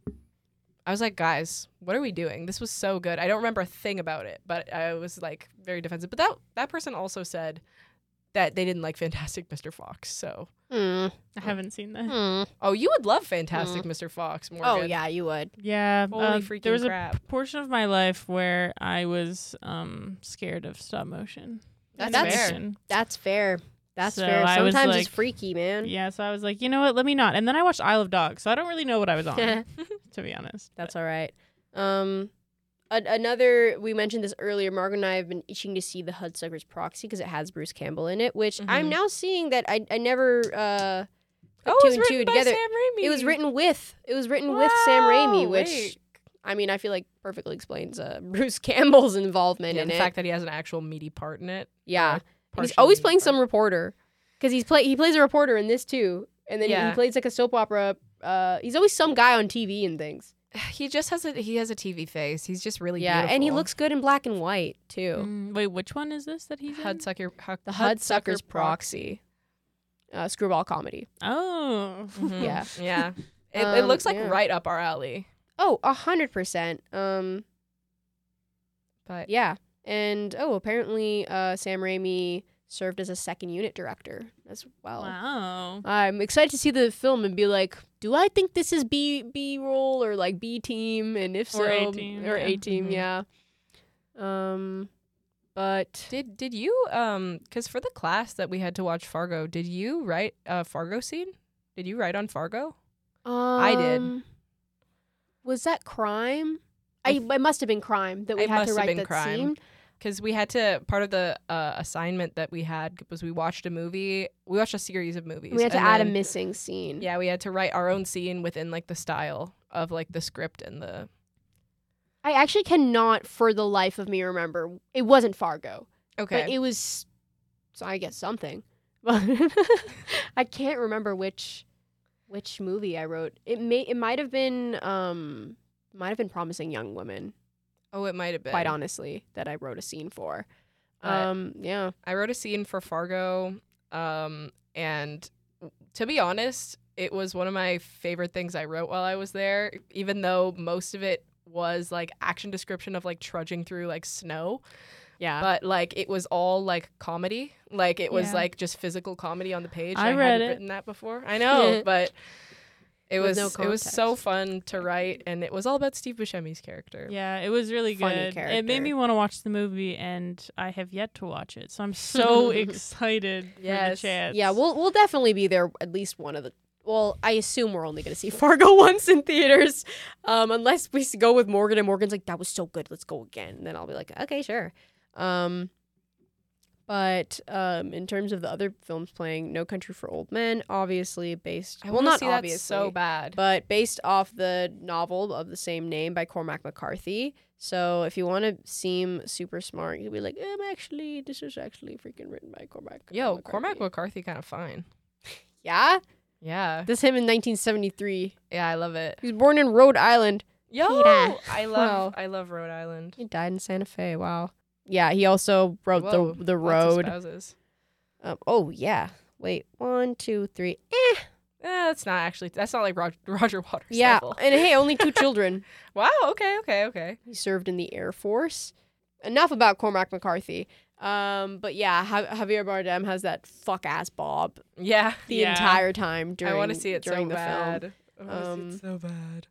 I was like, guys, what are we doing? This was so good. I don't remember a thing about it, but I was like very defensive. But that that person also said that they didn't like Fantastic Mister Fox. So, Hmm. I haven't seen that. Hmm. oh, you would love Fantastic Mister Fox, Morgan. Oh, yeah, you would. Yeah, Holy uh, freaking there was crap. a portion of my life where I was um scared of stop motion. That's animation. That's fair. That's So fair. I was Sometimes like- it's freaky, man. Yeah, so I was like, you know what? Let me not. And then I watched Isle of Dogs, so I don't really know what I was on, to be honest. That's all right. Um, a- another, we mentioned this earlier. Margaret and I have been itching to see the Hudsuckers Proxy because it has Bruce Campbell in it, which I'm Mhm. now seeing that I I never uh put Oh, two it was and two written by together. Sam Raimi. It was written with it was written with Sam Raimi, Wow, which wait. I mean I feel like perfectly explains uh, Bruce Campbell's involvement Yeah, in the it. fact that he has an actual meaty part in it. yeah, uh, and he's partially always meaty playing part. some reporter because he's play he plays a reporter in this too, and then he- he Yeah. plays like a soap opera. Uh, he's always some guy on T V and things. He just has a he has a T V face. He's just really Yeah, and he beautiful. looks good in black and white too. Mm, wait, which one is this that he's in? Hudsucker. Huck, The Hudsuckers Proxy, uh, screwball comedy. Oh. Mhm. Yeah. yeah. It, it Um, looks like yeah. right up our alley. Oh, a hundred percent. Um, But yeah, and oh, apparently, uh, Sam Raimi served as a second unit director as well. Wow. I'm excited to see the film and be like, do I think this is B B roll or like B team? And if so, Or A-team, or yeah. A team, Mhm. yeah. Um, but did did you um because for the class that we had to watch Fargo, did you write a Fargo scene? Did you write on Fargo? um, did. Was that crime? I I, th- it must have been crime that we It had must to have write been that crime. scene. Because we had to part of the uh, assignment that we had was we watched a movie. We watched a series of movies. We had to and add a then- missing scene. Yeah, we had to write our own scene within like the style of like the script and the. I actually cannot, for the life of me, remember. It wasn't Fargo, Okay. but it was. So I guess something, but I can't remember which which movie I wrote. It may it might have been um might have been Promising Young Women. oh, it might have been. Quite honestly, that I wrote a scene for. But- Um, yeah. I wrote a scene for Fargo, um, and to be honest, it was one of my favorite things I wrote while I was there. Even though most of it was like action description of like trudging through like snow, Yeah. but like it was all like comedy. Like it was Yeah. like just physical comedy on the page. I I, read hadn't it. written that before. I know, but it With was no it was so context. fun to write, and it was all about Steve Buscemi's character. Yeah, it was really Funny good. It character. made me want to watch the movie, and I have yet to watch it. So I'm so excited for the Yes. chance. Yeah, we'll we'll definitely be there at least one of the. Well, I assume we're only going to see Fargo once in theaters, um, unless we s- go with Morgan and Morgan's like, that was so good, let's go again. And then I'll be like, okay, sure. Um, but um, in terms of the other films playing, No Country for Old Men, obviously based. I well, wanna not see that obviously, so bad. but based off the novel of the same name by Cormac McCarthy. So if you want to seem super smart, you'll be like, um, actually, this is actually freaking written by Cormac. Yo, McCarthy. Cormac McCarthy kind of fine. Yeah, Yeah, this is him in nineteen seventy-three. yeah, I love it. He was born in Rhode Island. Yo, Peter. I love Wow. I love Rhode Island. He died in Santa Fe. Wow. Yeah, he also wrote Whoa, the the lots of road. spouses. Um, oh yeah. Wait, one, two, three. Eh. Eh, that's not actually. That's not like Roger, Roger Waters. Yeah, level. and hey, only two children. Wow. Okay. Okay. Okay. He served in the Air Force. Enough about Cormac McCarthy. Um, but yeah, Ja- Javier Bardem has that fuck ass bob the Yeah. entire time during I want to see it during so the bad. film. I want to Um, see it so bad.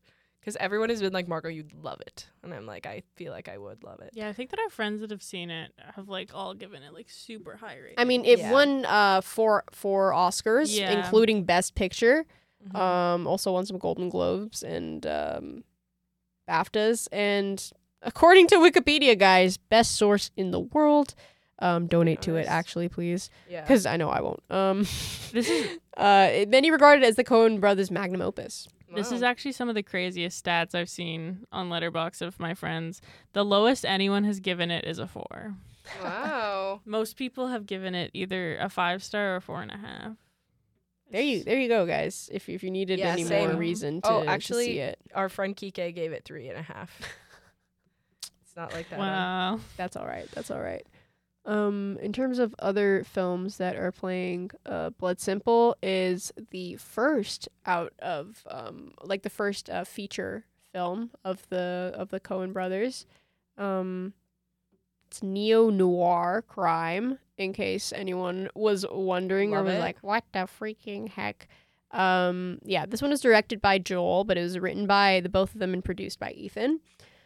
because everyone has been like, Margot, you'd love it, and I'm like, I feel like I would love it. Yeah, I think that our friends that have seen it have like all given it like super high ratings. I mean, it Yeah. won uh four four Oscars, Yeah. including Best Picture. Mhm. Um, also won some Golden Globes and um, BAFTAs, and according to Wikipedia, guys, best source in the world. Um, donate to it, Nice. actually, please, yeah. because I know I won't. Um, This is uh, many regard it as the Coen Brothers' magnum opus. this is Wow. actually some of the craziest stats I've seen on Letterboxd of my friends. The lowest anyone has given it is a four. Wow. Most people have given it either a five star or a four and a half. There you, there you go, guys. If if you needed Yeah, any same. more reason to, Oh, to actually, see it, Our friend Kike gave it three and a half. It's not like that. huh? Wow. that's all right. That's all right. Um, in terms of other films that are playing, uh, Blood Simple is the first out of um, like the first uh, feature film of the of the Coen brothers. Um, it's neo noir crime. In case anyone was wondering Love or was it. like, "What the freaking heck?" Um, yeah, this one was directed by Joel, but it was written by the both of them and produced by Ethan.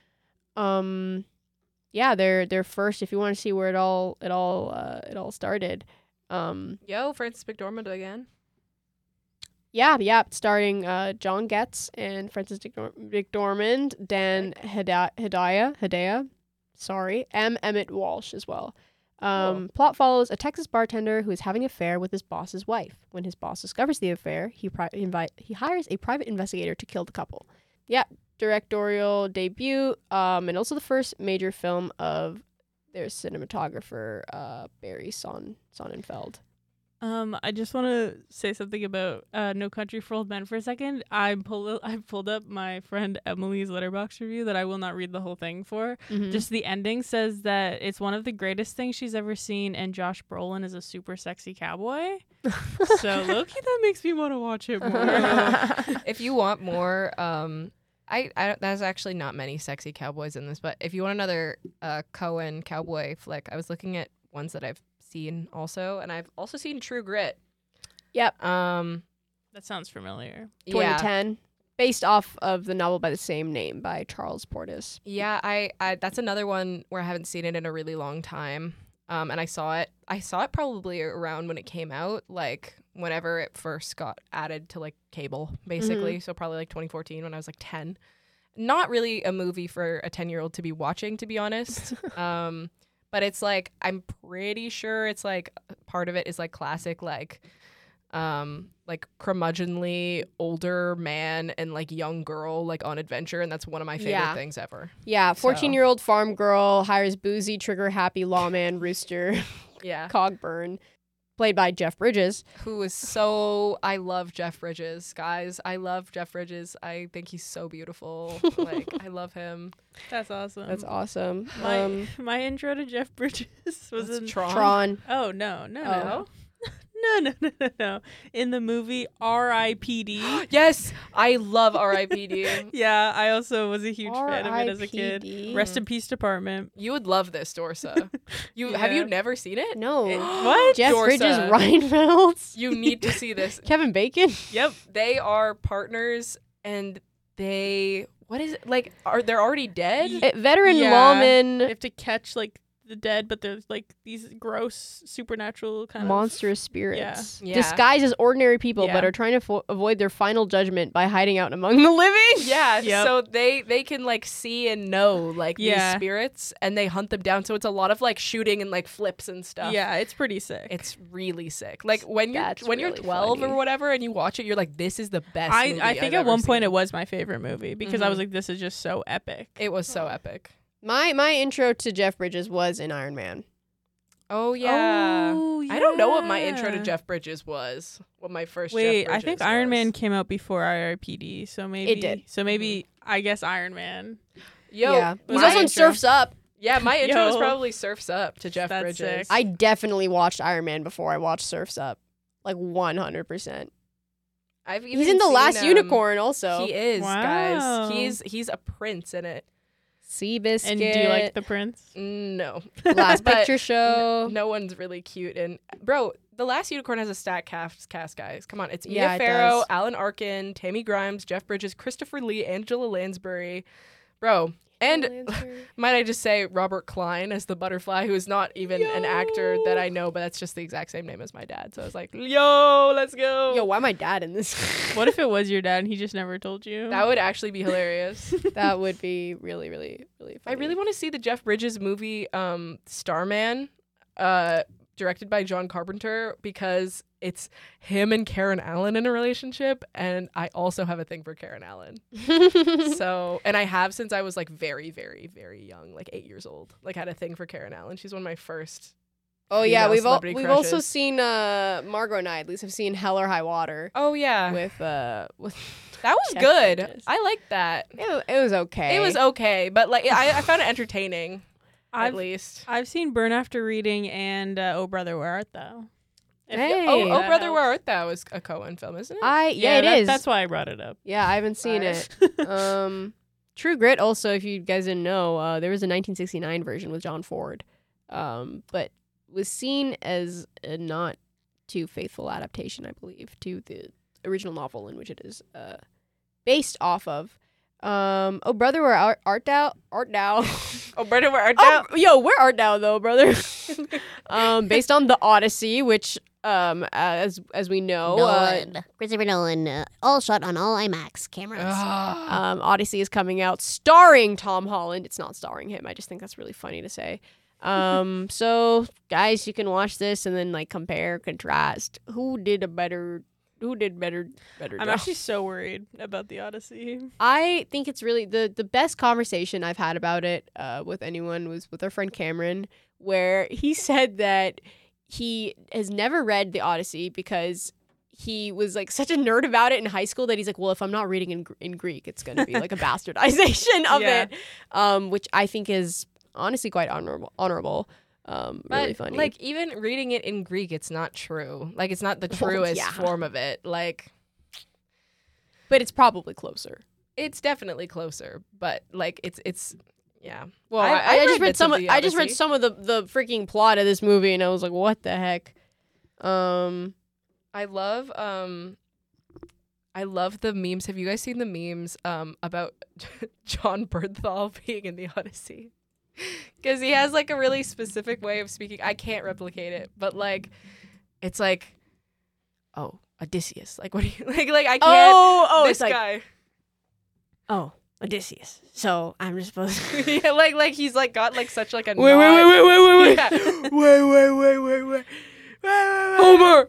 Um. Yeah, they're they're first. If you want to see where it all it all uh, it all started, um, Yo, Francis McDormand again. yeah, yeah, starring uh, John Getz and Francis McDor- McDormand, Dan Heda- Hedaya, Hedaya, sorry, M. Emmett Walsh as well. Um, Plot follows a Texas bartender who is having an affair with his boss's wife. When his boss discovers the affair, he pri- invite he hires a private investigator to kill the couple. Yeah, directorial debut, um, and also the first major film of their cinematographer, uh, Barry Son Sonnenfeld. Um, I just want to say something about uh, No Country for Old Men for a second. I pulled I pulled up my friend Emily's Letterboxd review that I will not read the whole thing for. Mhm. Just the ending says that it's one of the greatest things she's ever seen, and Josh Brolin is a super sexy cowboy. So low-key, that makes me want to watch it more. If you want more, um, I, I don't, there's actually not many sexy cowboys in this, but if you want another uh, Coen cowboy flick, I was looking at ones that I've seen also, and I've also seen True Grit. Yep. Um, That sounds familiar. yeah, twenty ten, based off of the novel by the same name by Charles Portis. yeah. I, I that's another one where I haven't seen it in a really long time. Um, and I saw it. I saw it probably around when it came out, like whenever it first got added to like cable, basically. So probably like twenty fourteen when I was like ten. Not really a movie for a ten year old to be watching, to be honest. um, but it's like I'm pretty sure it's like part of it is like classic, like um, like curmudgeonly older man and like young girl like on adventure, and that's one of my favorite Yeah. things ever. Yeah, fourteen-year-old farm girl hires boozy, trigger-happy lawman Rooster Yeah. Cogburn, played by Jeff Bridges. Who is so I love Jeff Bridges, guys. I love Jeff Bridges. I think he's so beautiful. Like I love him. That's awesome. That's awesome. My Um, my intro to Jeff Bridges was That's in Tron. Tron. Oh no no Oh. no. No, no, no, no, no. In the movie R I P D Yes, I love R I P D. Yeah, I also was a huge fan of it as a R I P kid. D. Rest in peace, Department. You would love this, Dorsa. You have you Yeah. never seen it? No. What? Jeff Dorsa. Bridges, Ryan Reynolds, You need to see this. Kevin Bacon. Yep. They are partners, and they what is it like? Are they're already dead? Ye- Eh, veteran Yeah. lawman, They have to catch like the dead, but there's like these gross supernatural kind monstrous spirits, Yeah. disguised as ordinary people, Yeah. but are trying to fo- avoid their final judgment by hiding out among the living. Yeah, Yep. so they they can like see and know like Yeah. these spirits, and they hunt them down. So it's a lot of like shooting and like flips and of. stuff. Yeah, it's pretty sick. It's really sick. Like when you're That's when you're really twelve funny. or whatever, and you watch it, you're like, "This is the best." I movie I think I've at ever one point seen. it was my favorite movie because I Mhm. was like, this is just so epic. It was so epic. My my intro to Jeff Bridges was in Iron Man. Oh yeah. Oh, I don't know what my intro to yeah. Jeff Bridges was. What my first. Wait, Jeff I think Bridges Iron was. Man came out before I R P D, so maybe did. So maybe I guess Iron Man. Yo, yeah, he was my also in intro- Surf's Up. Yeah, my intro was Yo. probably Surf's Up to Jeff That's Bridges. sick. I definitely watched Iron Man before I watched Surf's Up, like one hundred percent. I've even He's in The seen, Last um, Unicorn also. He is, Wow. guys. He's he's a prince in it. Seabiscuit. And do you like The Prince? No, Last But Picture Show? no one's really cute. And bro, The Last Unicorn has a stat cast, cast guys. Come on. It's Mia Yeah, it Farrow, does. Alan Arkin, Tammy Grimes, Jeff Bridges, Christopher Lee, Angela Lansbury. Bro. And might I just say Robert Klein as the butterfly, who is not even an actor that I know, but that's just the exact same name as my dad. So I was like, yo, let's go. Yo, why my dad in this? What if it was your dad and he just never told you? That would actually be hilarious. That would be really, really, really I funny. really want to see the Jeff Bridges movie um, Starman, uh, directed by John Carpenter, because it's him and Karen Allen in a relationship, and I also have a thing for Karen Allen. So, and I have since I was like very, very, very young, like eight years old. Like, had a thing for Karen Allen. She's one of my first. Oh yeah, female we've all, celebrity we've also crushes. seen uh, Margot and I at least have seen Hell or High Water Oh yeah, with uh with that was Jeff good. Bridges. I liked that. it, it was okay. It was okay, but like I, I found it entertaining. at I've, least. I've seen Burn After Reading and uh, Oh Brother, Where Art Thou? If- Hey. Oh, oh that brother, helps. where art thou is a Coen film, isn't it? I yeah, it that- is. That's why I brought it up. Yeah, I haven't seen Right. it. um, True Grit. Also, if you guys didn't know, uh, there was a nineteen sixty-nine version with John Ford, um, but was seen as a not too faithful adaptation, I believe, to the original novel in which it is uh, based off of. Um, oh brother, where art, art thou? Art thou? Oh, brother, where art thou? Oh, yo, where art thou though, brother? um, based on the Odyssey, which um, as as we know, uh, Nolan. Christopher Nolan. Uh, all shot on all IMAX cameras. Ah. Um, Odyssey is coming out starring Tom Holland. It's not starring him. I just think that's really funny to say. Um, so guys, you can watch this and then like compare, contrast. Who did a better? Who did better? Better I'm job? actually so worried about the Odyssey. I think it's really the the best conversation I've had about it uh, with anyone was with our friend Cameron, where he said that he has never read the Odyssey because he was like such a nerd about it in high school that he's like, well, if I'm not reading in Gr- in Greek, it's going to be like a bastardization of Yeah. it, um, which I think is honestly quite honorable. Honorable, um, But really funny. like even reading it in Greek, it's not true. Like it's not the Well, truest yeah. form of it. Like but it's probably closer. it's definitely closer, but like it's it's yeah. Well, I- I, I I just read read bits some. of Of, the I just read Odyssey. some of the the freaking plot of this movie, and I was like, "What the heck?" Um, I love um I love the memes. Have you guys seen the memes um about John Bernthal being in the Odyssey? Because he has like a really specific way of speaking. I can't replicate it, but like it's like, oh, Odysseus. Like what do you like? Like I can't. oh, oh, this it's like, guy. oh, Odysseus. So I'm just supposed. to... Yeah, like like he's like got like such like a wait, wait, nod. wait, wait, wait, wait, Yeah. wait, wait, wait, wait, wait. Homer.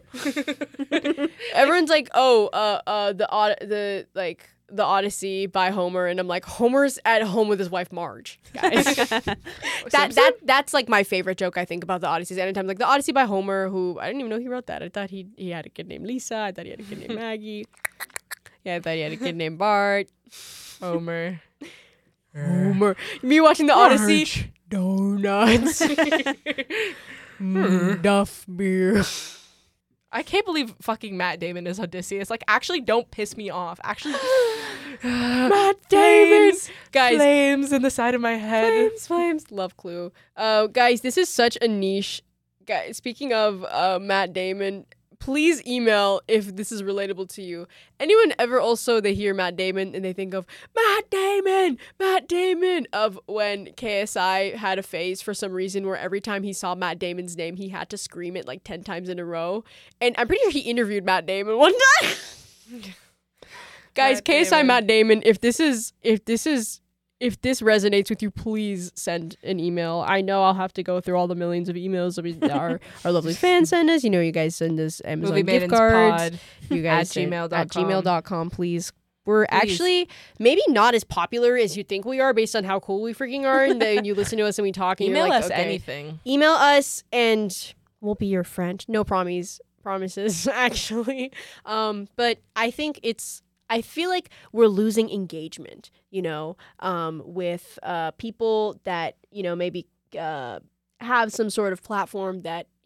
Everyone's like, oh, uh, uh, the Od- the like the Odyssey by Homer, and I'm like, Homer's at home with his wife Marge, guys. that that that's like my favorite joke I think about the Odyssey. Anytime like the Odyssey by Homer, who I didn't even know he wrote that. I thought he he had a kid named Lisa. I thought he had a kid named Maggie. Yeah, I thought he had a kid named Bart. Homer. Homer. Me watching the Odyssey. Donuts. Duff beer. I can't believe fucking Matt Damon is Odysseus. Like, actually, don't piss me off. Actually, Matt Damon. Flames, Guys, flames in the side of my head. flames, flames. Love Clue. Uh, guys, this is such a niche. Guys, speaking of uh, Matt Damon, please email if this is relatable to you. Anyone ever also they hear Matt Damon and they think of Matt Damon, Matt Damon of when K S I had a phase for some reason where every time he saw Matt Damon's name, he had to scream it like ten times in a row. And I'm pretty sure he interviewed Matt Damon one time. Guys, Matt K S I Damon. Matt Damon, if this is if this is if this resonates with you, please send an email. I know I'll have to go through all the millions of emails that we, our our lovely fans send us. You know, you guys send us Amazon Movie gift Maidens cards. Pod. You guys at send- gmail dot at com. gmail dot com, please. We're Please. actually maybe not as popular as you think we are based on how cool we freaking are. And then you listen to us and we talk and Email you're like, us okay. anything. Email us and we'll be your friend. No promise, promises, actually. Um, but I think it's, I feel like we're losing engagement, you know, um, with uh, people that, you know, maybe uh, have some sort of platform that, you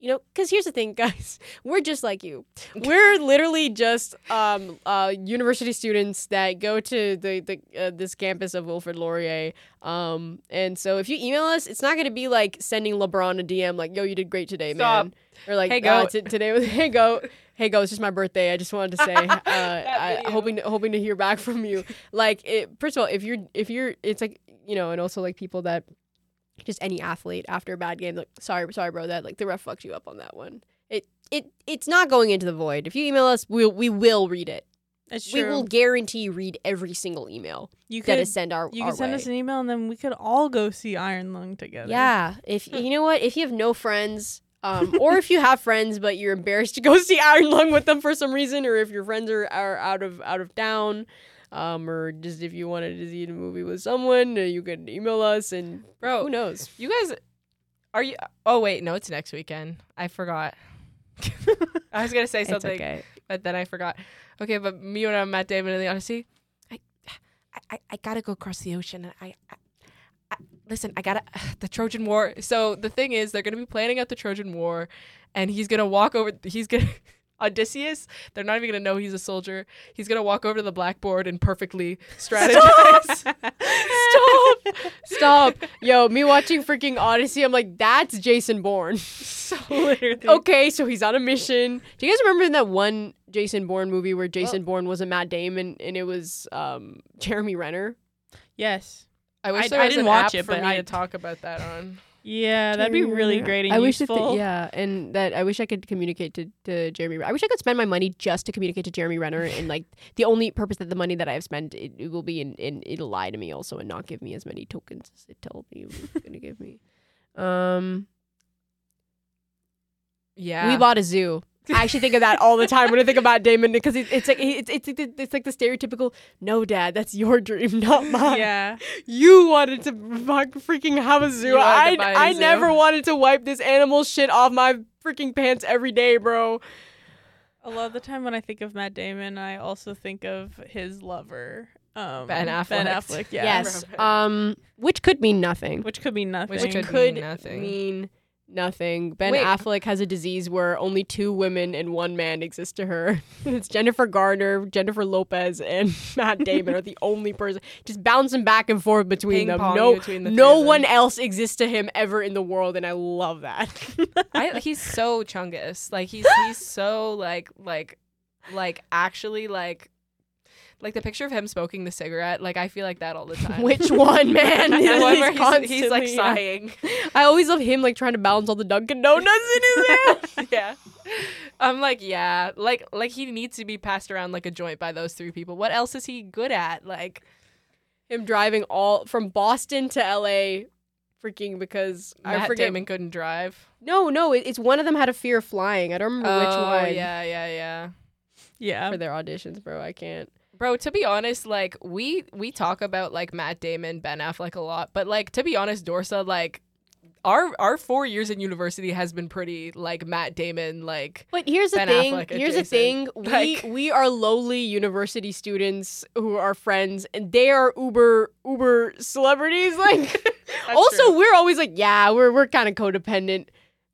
You know, because here's the thing, guys. We're just like you. We're literally just um, uh, university students that go to the, the uh, this campus of Wilfrid Laurier. Um, and so if you email us, it's not going to be like sending LeBron a D M like, yo, you did great today, Stop. man. Or like, Hey, uh, Goat. t- today was, hey, go. Hey, go. It's just my birthday. I just wanted to say, uh, I, video. hoping to, hoping to hear back from you. Like, it, first of all, if you're, if you're, it's like, you know, and also like people that, just any athlete after a bad game, like, sorry, sorry, bro, that like the ref fucked you up on that one. It, it, it's not going into the void. If you email us, we'll, we will read it. It's We true. will guarantee read every single email you that could is sent our, you our could send way. us an email and then we could all go see Iron Lung together. Yeah, if you know what, if you have no friends, um, or if you have friends but you're embarrassed to go see Iron Lung with them for some reason, or if your friends are, are out of out of town, um, or just if you wanted to see the movie with someone, uh, you could email us, and Bro, who knows? you guys, are you? Oh wait, no, it's next weekend. I forgot. I was gonna say It's something, okay. but then I forgot. Okay, but me and uh, Matt Damon in the Odyssey, I, I, I gotta go across the ocean, and I, I, I listen, I gotta the Trojan War. So the thing is, they're gonna be planning out the Trojan War, and he's gonna walk over. He's gonna. Odysseus, they're not even gonna know he's a soldier. He's gonna walk over to the blackboard and perfectly strategize. Stop! Stop! Yo, me watching freaking Odyssey, I'm like, that's Jason Bourne. So literally. Okay, so he's on a mission. Do you guys remember in that one Jason Bourne movie where Jason Bourne was a Matt Damon and it was um, Jeremy Renner? Yes. I wish I- there I was didn't an watch app it, for but me I- to talk about that on. Yeah, that'd be Jeremy really Renner. great and I wish that useful. the, yeah, and that I wish I could communicate to, to Jeremy. I wish I could spend my money just to communicate to Jeremy Renner, and like the only purpose that the money that I have spent it, it will be in, in it'll lie to me also and not give me as many tokens as it told me it was gonna give me. Um, Yeah. we bought a zoo. I actually think of that all the time when I think about Damon because it, it's like it's it's it's it's like the stereotypical. No, Dad, that's your dream, not mine. Yeah. You wanted to fuck freaking have a zoo. You wanted I to buy a I zoo. never wanted to wipe this animal shit off my freaking pants every day, bro. A lot of the time when I think of Matt Damon, I also think of his lover, um, Ben Affleck. Ben Affleck, yeah. Yes. Bro. Um, which could mean nothing. Which could mean nothing. Which could could mean nothing. mean nothing. Ben Wait. Affleck has a disease where only two women and one man exist to her. It's Jennifer Garner, Jennifer Lopez, and Matt Damon are the only person just bouncing back and forth between Ping them. pong No, between the three no of one them. else exists to him ever in the world, and I love that. I, he's so chungus. Like he's he's so like like like actually like like the picture of him smoking the cigarette. Like I feel like that all the time. Which one, man? The He's one where he's, he's like constantly- sighing. I always love him like trying to balance all the Dunkin' Donuts in his hand. Yeah. I'm like, yeah. Like like he needs to be passed around like a joint by those three people. What else is he good at? Like Him driving all from Boston to L A, freaking because I Matt forget. Damon couldn't drive. No, no, it, it's one of them had a fear of flying. I don't remember which Oh, one. yeah, yeah, yeah. Yeah. For their auditions, bro, I can't. Bro, to be honest, like we we talk about like Matt Damon, Ben Affleck a lot, but like to be honest, Dorsa, like our our four years in university has been pretty like Matt Damon, like But here's the Ben thing. Affleck Here's the adjacent. thing. We Like- we are lowly university students who are friends, and they are uber uber celebrities. Like, also true. we're always like, yeah, we're we're kind of codependent.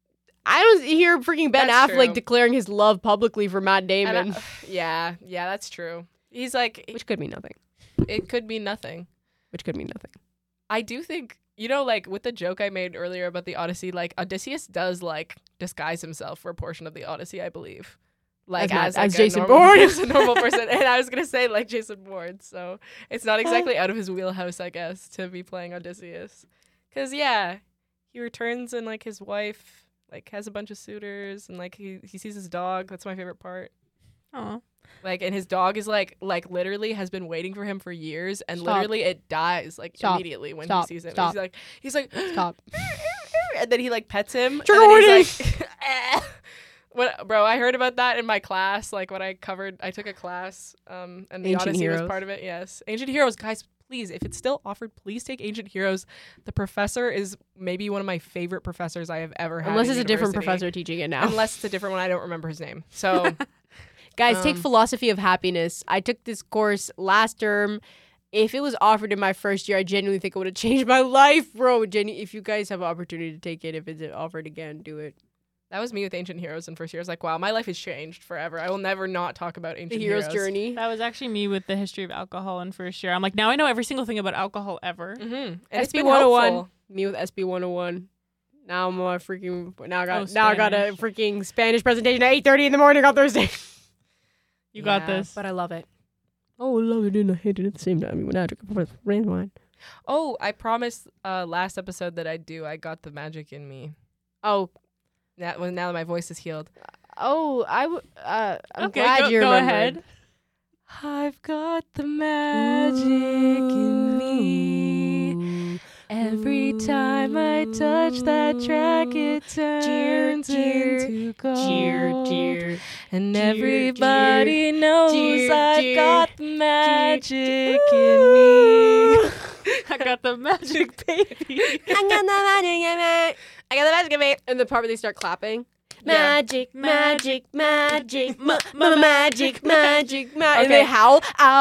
I don't hear freaking Ben That's Affleck true. declaring his love publicly for Matt And Damon, I- yeah, yeah, that's true. He's like which could mean nothing. it could be nothing. Which could mean nothing. I do think you know, like with the joke I made earlier about the Odyssey, like Odysseus does like disguise himself for a portion of the Odyssey, I believe. Like As Matt- as, like, as a Jason normal, Bourne. as a normal person, and I was gonna say like Jason Bourne, so it's not exactly out of his wheelhouse, I guess, to be playing Odysseus. Cause yeah, he returns and like his wife like has a bunch of suitors, and like he he sees his dog. That's my favorite part. Aw. Like, and his dog is like like literally has been waiting for him for years, and Stop. literally it dies like Stop. immediately when Stop. he sees him. Stop. He's like he's like Stop. and then he like pets him. Trigger and then warning. he's like, "Eh." What, bro? I heard about that in my class. Like when I covered, I took a class, um, and the Ancient Odyssey was Heroes. part of it. Yes, Ancient Heroes, guys. Please, if it's still offered, please take Ancient Heroes. The professor is maybe one of my favorite professors I have ever had. Unless in it's a different university. professor teaching it now. Unless it's a different one, I don't remember his name. So Guys, take Um, philosophy of happiness. I took this course last term. If it was offered in my first year, I genuinely think it would have changed my life, bro. Genu- if you guys have an opportunity to take it, if it's offered again, do it. That was me with Ancient Heroes in first year. I was like, wow, my life has changed forever. I will never not talk about Ancient The hero's Heroes. journey. That was actually me with the history of alcohol in first year. I'm like, now I know every single thing about alcohol ever. Mm-hmm. And S it's B been one oh one. helpful. Me with S B one oh one. Now I'm a freaking. Now I got. Oh, now I got a Spanish. freaking Spanish presentation at eight thirty in the morning on Thursday. You got Yeah. this. But I love it. Oh, I love it and I hate it at the same time. When I drink a rain wine. Oh, I promised uh, last episode that I'd do. I got the magic in me. Oh, Now, well, now that my voice is healed. oh, I. W- uh, I'm Okay, glad go- you go remembered. ahead. I've got the magic in me. Every time I touch that track, it turns jeer, into gold. Jeer, jeer. And jeer, everybody knows jeer, I've jeer, got the magic in me. I got the magic baby. I got the magic in me. I got the magic in me. And the part where they start clapping. Yeah. Magic, magic, magic, ma- ma- magic, magic, magic. And Okay. they howl.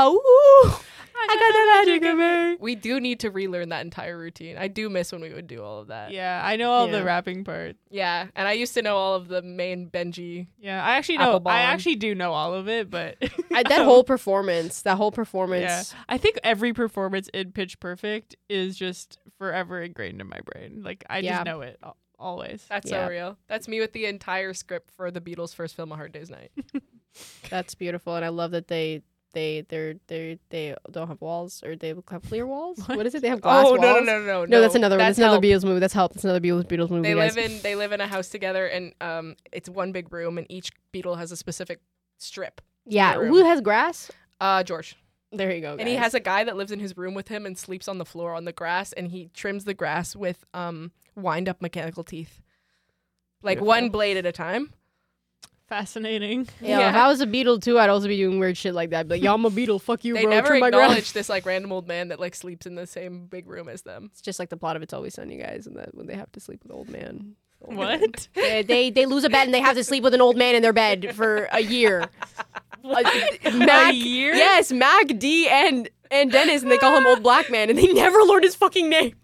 Ow. I got the magic in me. We do need to relearn that entire routine. I do miss when we would do all of that. Yeah, I know all Yeah. the rapping part. Yeah, and I used to know all of the main Benji. Yeah, I actually know. Applebaum. I actually do know all of it, but I, that whole performance, that whole performance. yeah, I think every performance in Pitch Perfect is just forever ingrained in my brain. Like I Yeah. just know it al- always. That's Yeah. so real. That's me with the entire script for the Beatles' first film, A Hard Day's Night. That's beautiful, and I love that they they they're they they don't have walls, or they have clear walls. What, what is it? They have glass oh walls. no no no no No, that's another one. That's, another Help. Beatles movie. That's Help. That's another Beatles Beatles movie. They guys. live in they live in a house together, and um, it's one big room, and each Beatle has a specific strip. yeah. their room. Who has grass? Uh, George, There you go. and he guys. has a guy that lives in his room with him and sleeps on the floor on the grass, and he trims the grass with um wind up mechanical teeth, like Beautiful. one blade at a time. Fascinating. Yeah, Yeah. if I was a Beatle too, I'd also be doing weird shit like that. Be like, yo, I'm a Beatle. Fuck you, They bro. never Trim my grass. acknowledge this like random old man that like sleeps in the same big room as them. It's just like the plot of It's Always Sunny, guys, and that when they have to sleep with old man. Old man. What? they, they they lose a bet and they have to sleep with an old man in their bed for a year. What? Uh, Mac, A year? Yes, Mac, D, and and Dennis, and they call him Old Black Man, and they never learned his fucking name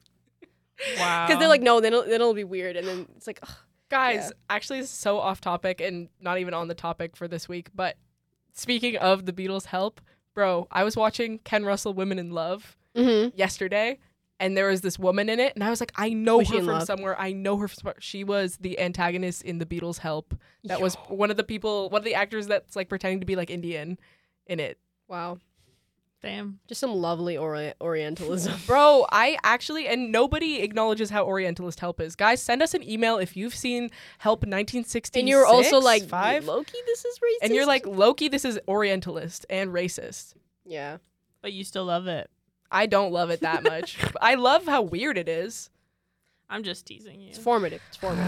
Wow. because they're like, no, then it'll, then it'll be weird, and then it's like, ugh. Guys, Yeah. actually, this is so off topic and not even on the topic for this week. But speaking of the Beatles' help, bro, I was watching Ken Russell Women in Love Mm-hmm. yesterday, and there was this woman in it, and I was like, I know Was she her in from love? somewhere. I know her from somewhere. She was the antagonist in the Beatles' Help. That was one of the people, one of the actors that's like pretending to be like Indian in it. Wow, Damn. just some lovely ori- Orientalism. Bro, I actually, and nobody acknowledges how Orientalist Help is. Guys, send us an email if you've seen Help nineteen sixty-six. And you're also like, five. Loki, this is racist. And you're like, Loki, this is Orientalist and racist. yeah. But you still love it. I don't love it that much. But I love how weird it is. I'm just teasing you. It's formative. It's formative.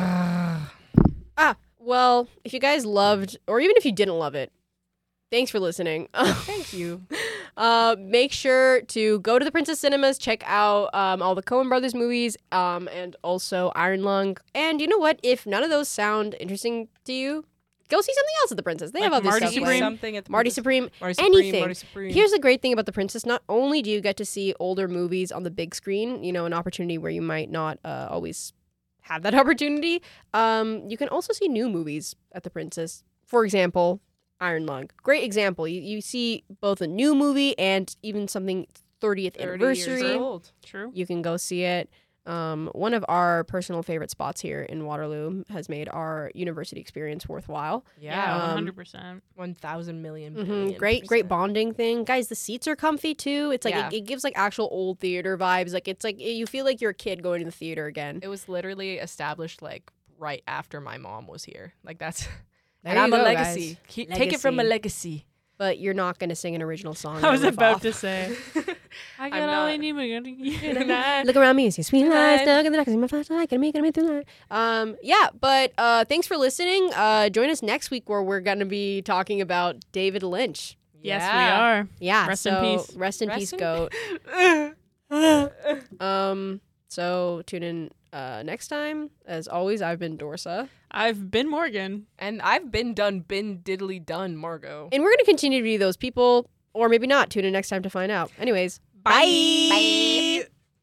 ah, well, if you guys loved, or even if you didn't love it, thanks for listening. Thank you. Uh, make sure to go to the Princess Cinemas, check out um, all the Coen Brothers movies, um, and also Iron Lung. And you know what? If none of those sound interesting to you, go see something else at the Princess. They Like have other Marty stuff. Supreme? like- Something at the Marty Princess- Supreme. Marty Supreme, anything. Marty Supreme. Here's the great thing about the Princess: not only do you get to see older movies on the big screen, you know, an opportunity where you might not uh, always have that opportunity. Um, you can also see new movies at the Princess. For example, Iron Lung. Great example. You you see both a new movie and even something thirtieth thirty years anniversary. old. True. You can go see it. Um, one of our personal favorite spots here in Waterloo has made our university experience worthwhile. Yeah, Yeah. Um, one hundred percent. one thousand million. hmm billion Great, great percent. bonding thing, guys. The seats are comfy too. It's like Yeah. it, it gives like actual old theater vibes. Like it's like you feel like you're a kid going to the theater again. It was literally established like right after my mom was here. Like that's. There and you I'm go, a guys. legacy. Ke- Take it from a legacy. But you're not gonna sing an original song. I was and riff about off. to say. I I'm got all I not. need. We're gonna- Look around me, see sweet lies, Tonight. stuck in the dark, see my flashlight, gonna make it through the night. Um, yeah, but uh, thanks for listening. Uh, join us next week where we're gonna be talking about David Lynch. Yes, Yeah. we are. Yeah, Rest in so peace. Rest in Rest peace, in- goat. Um, so tune in uh next time. As always, I've been Dorsa. I've been Morgan. And I've been done, been diddly done, Margot. And we're going to continue to be those people, or maybe not. Tune in next time to find out. Anyways, bye. Bye.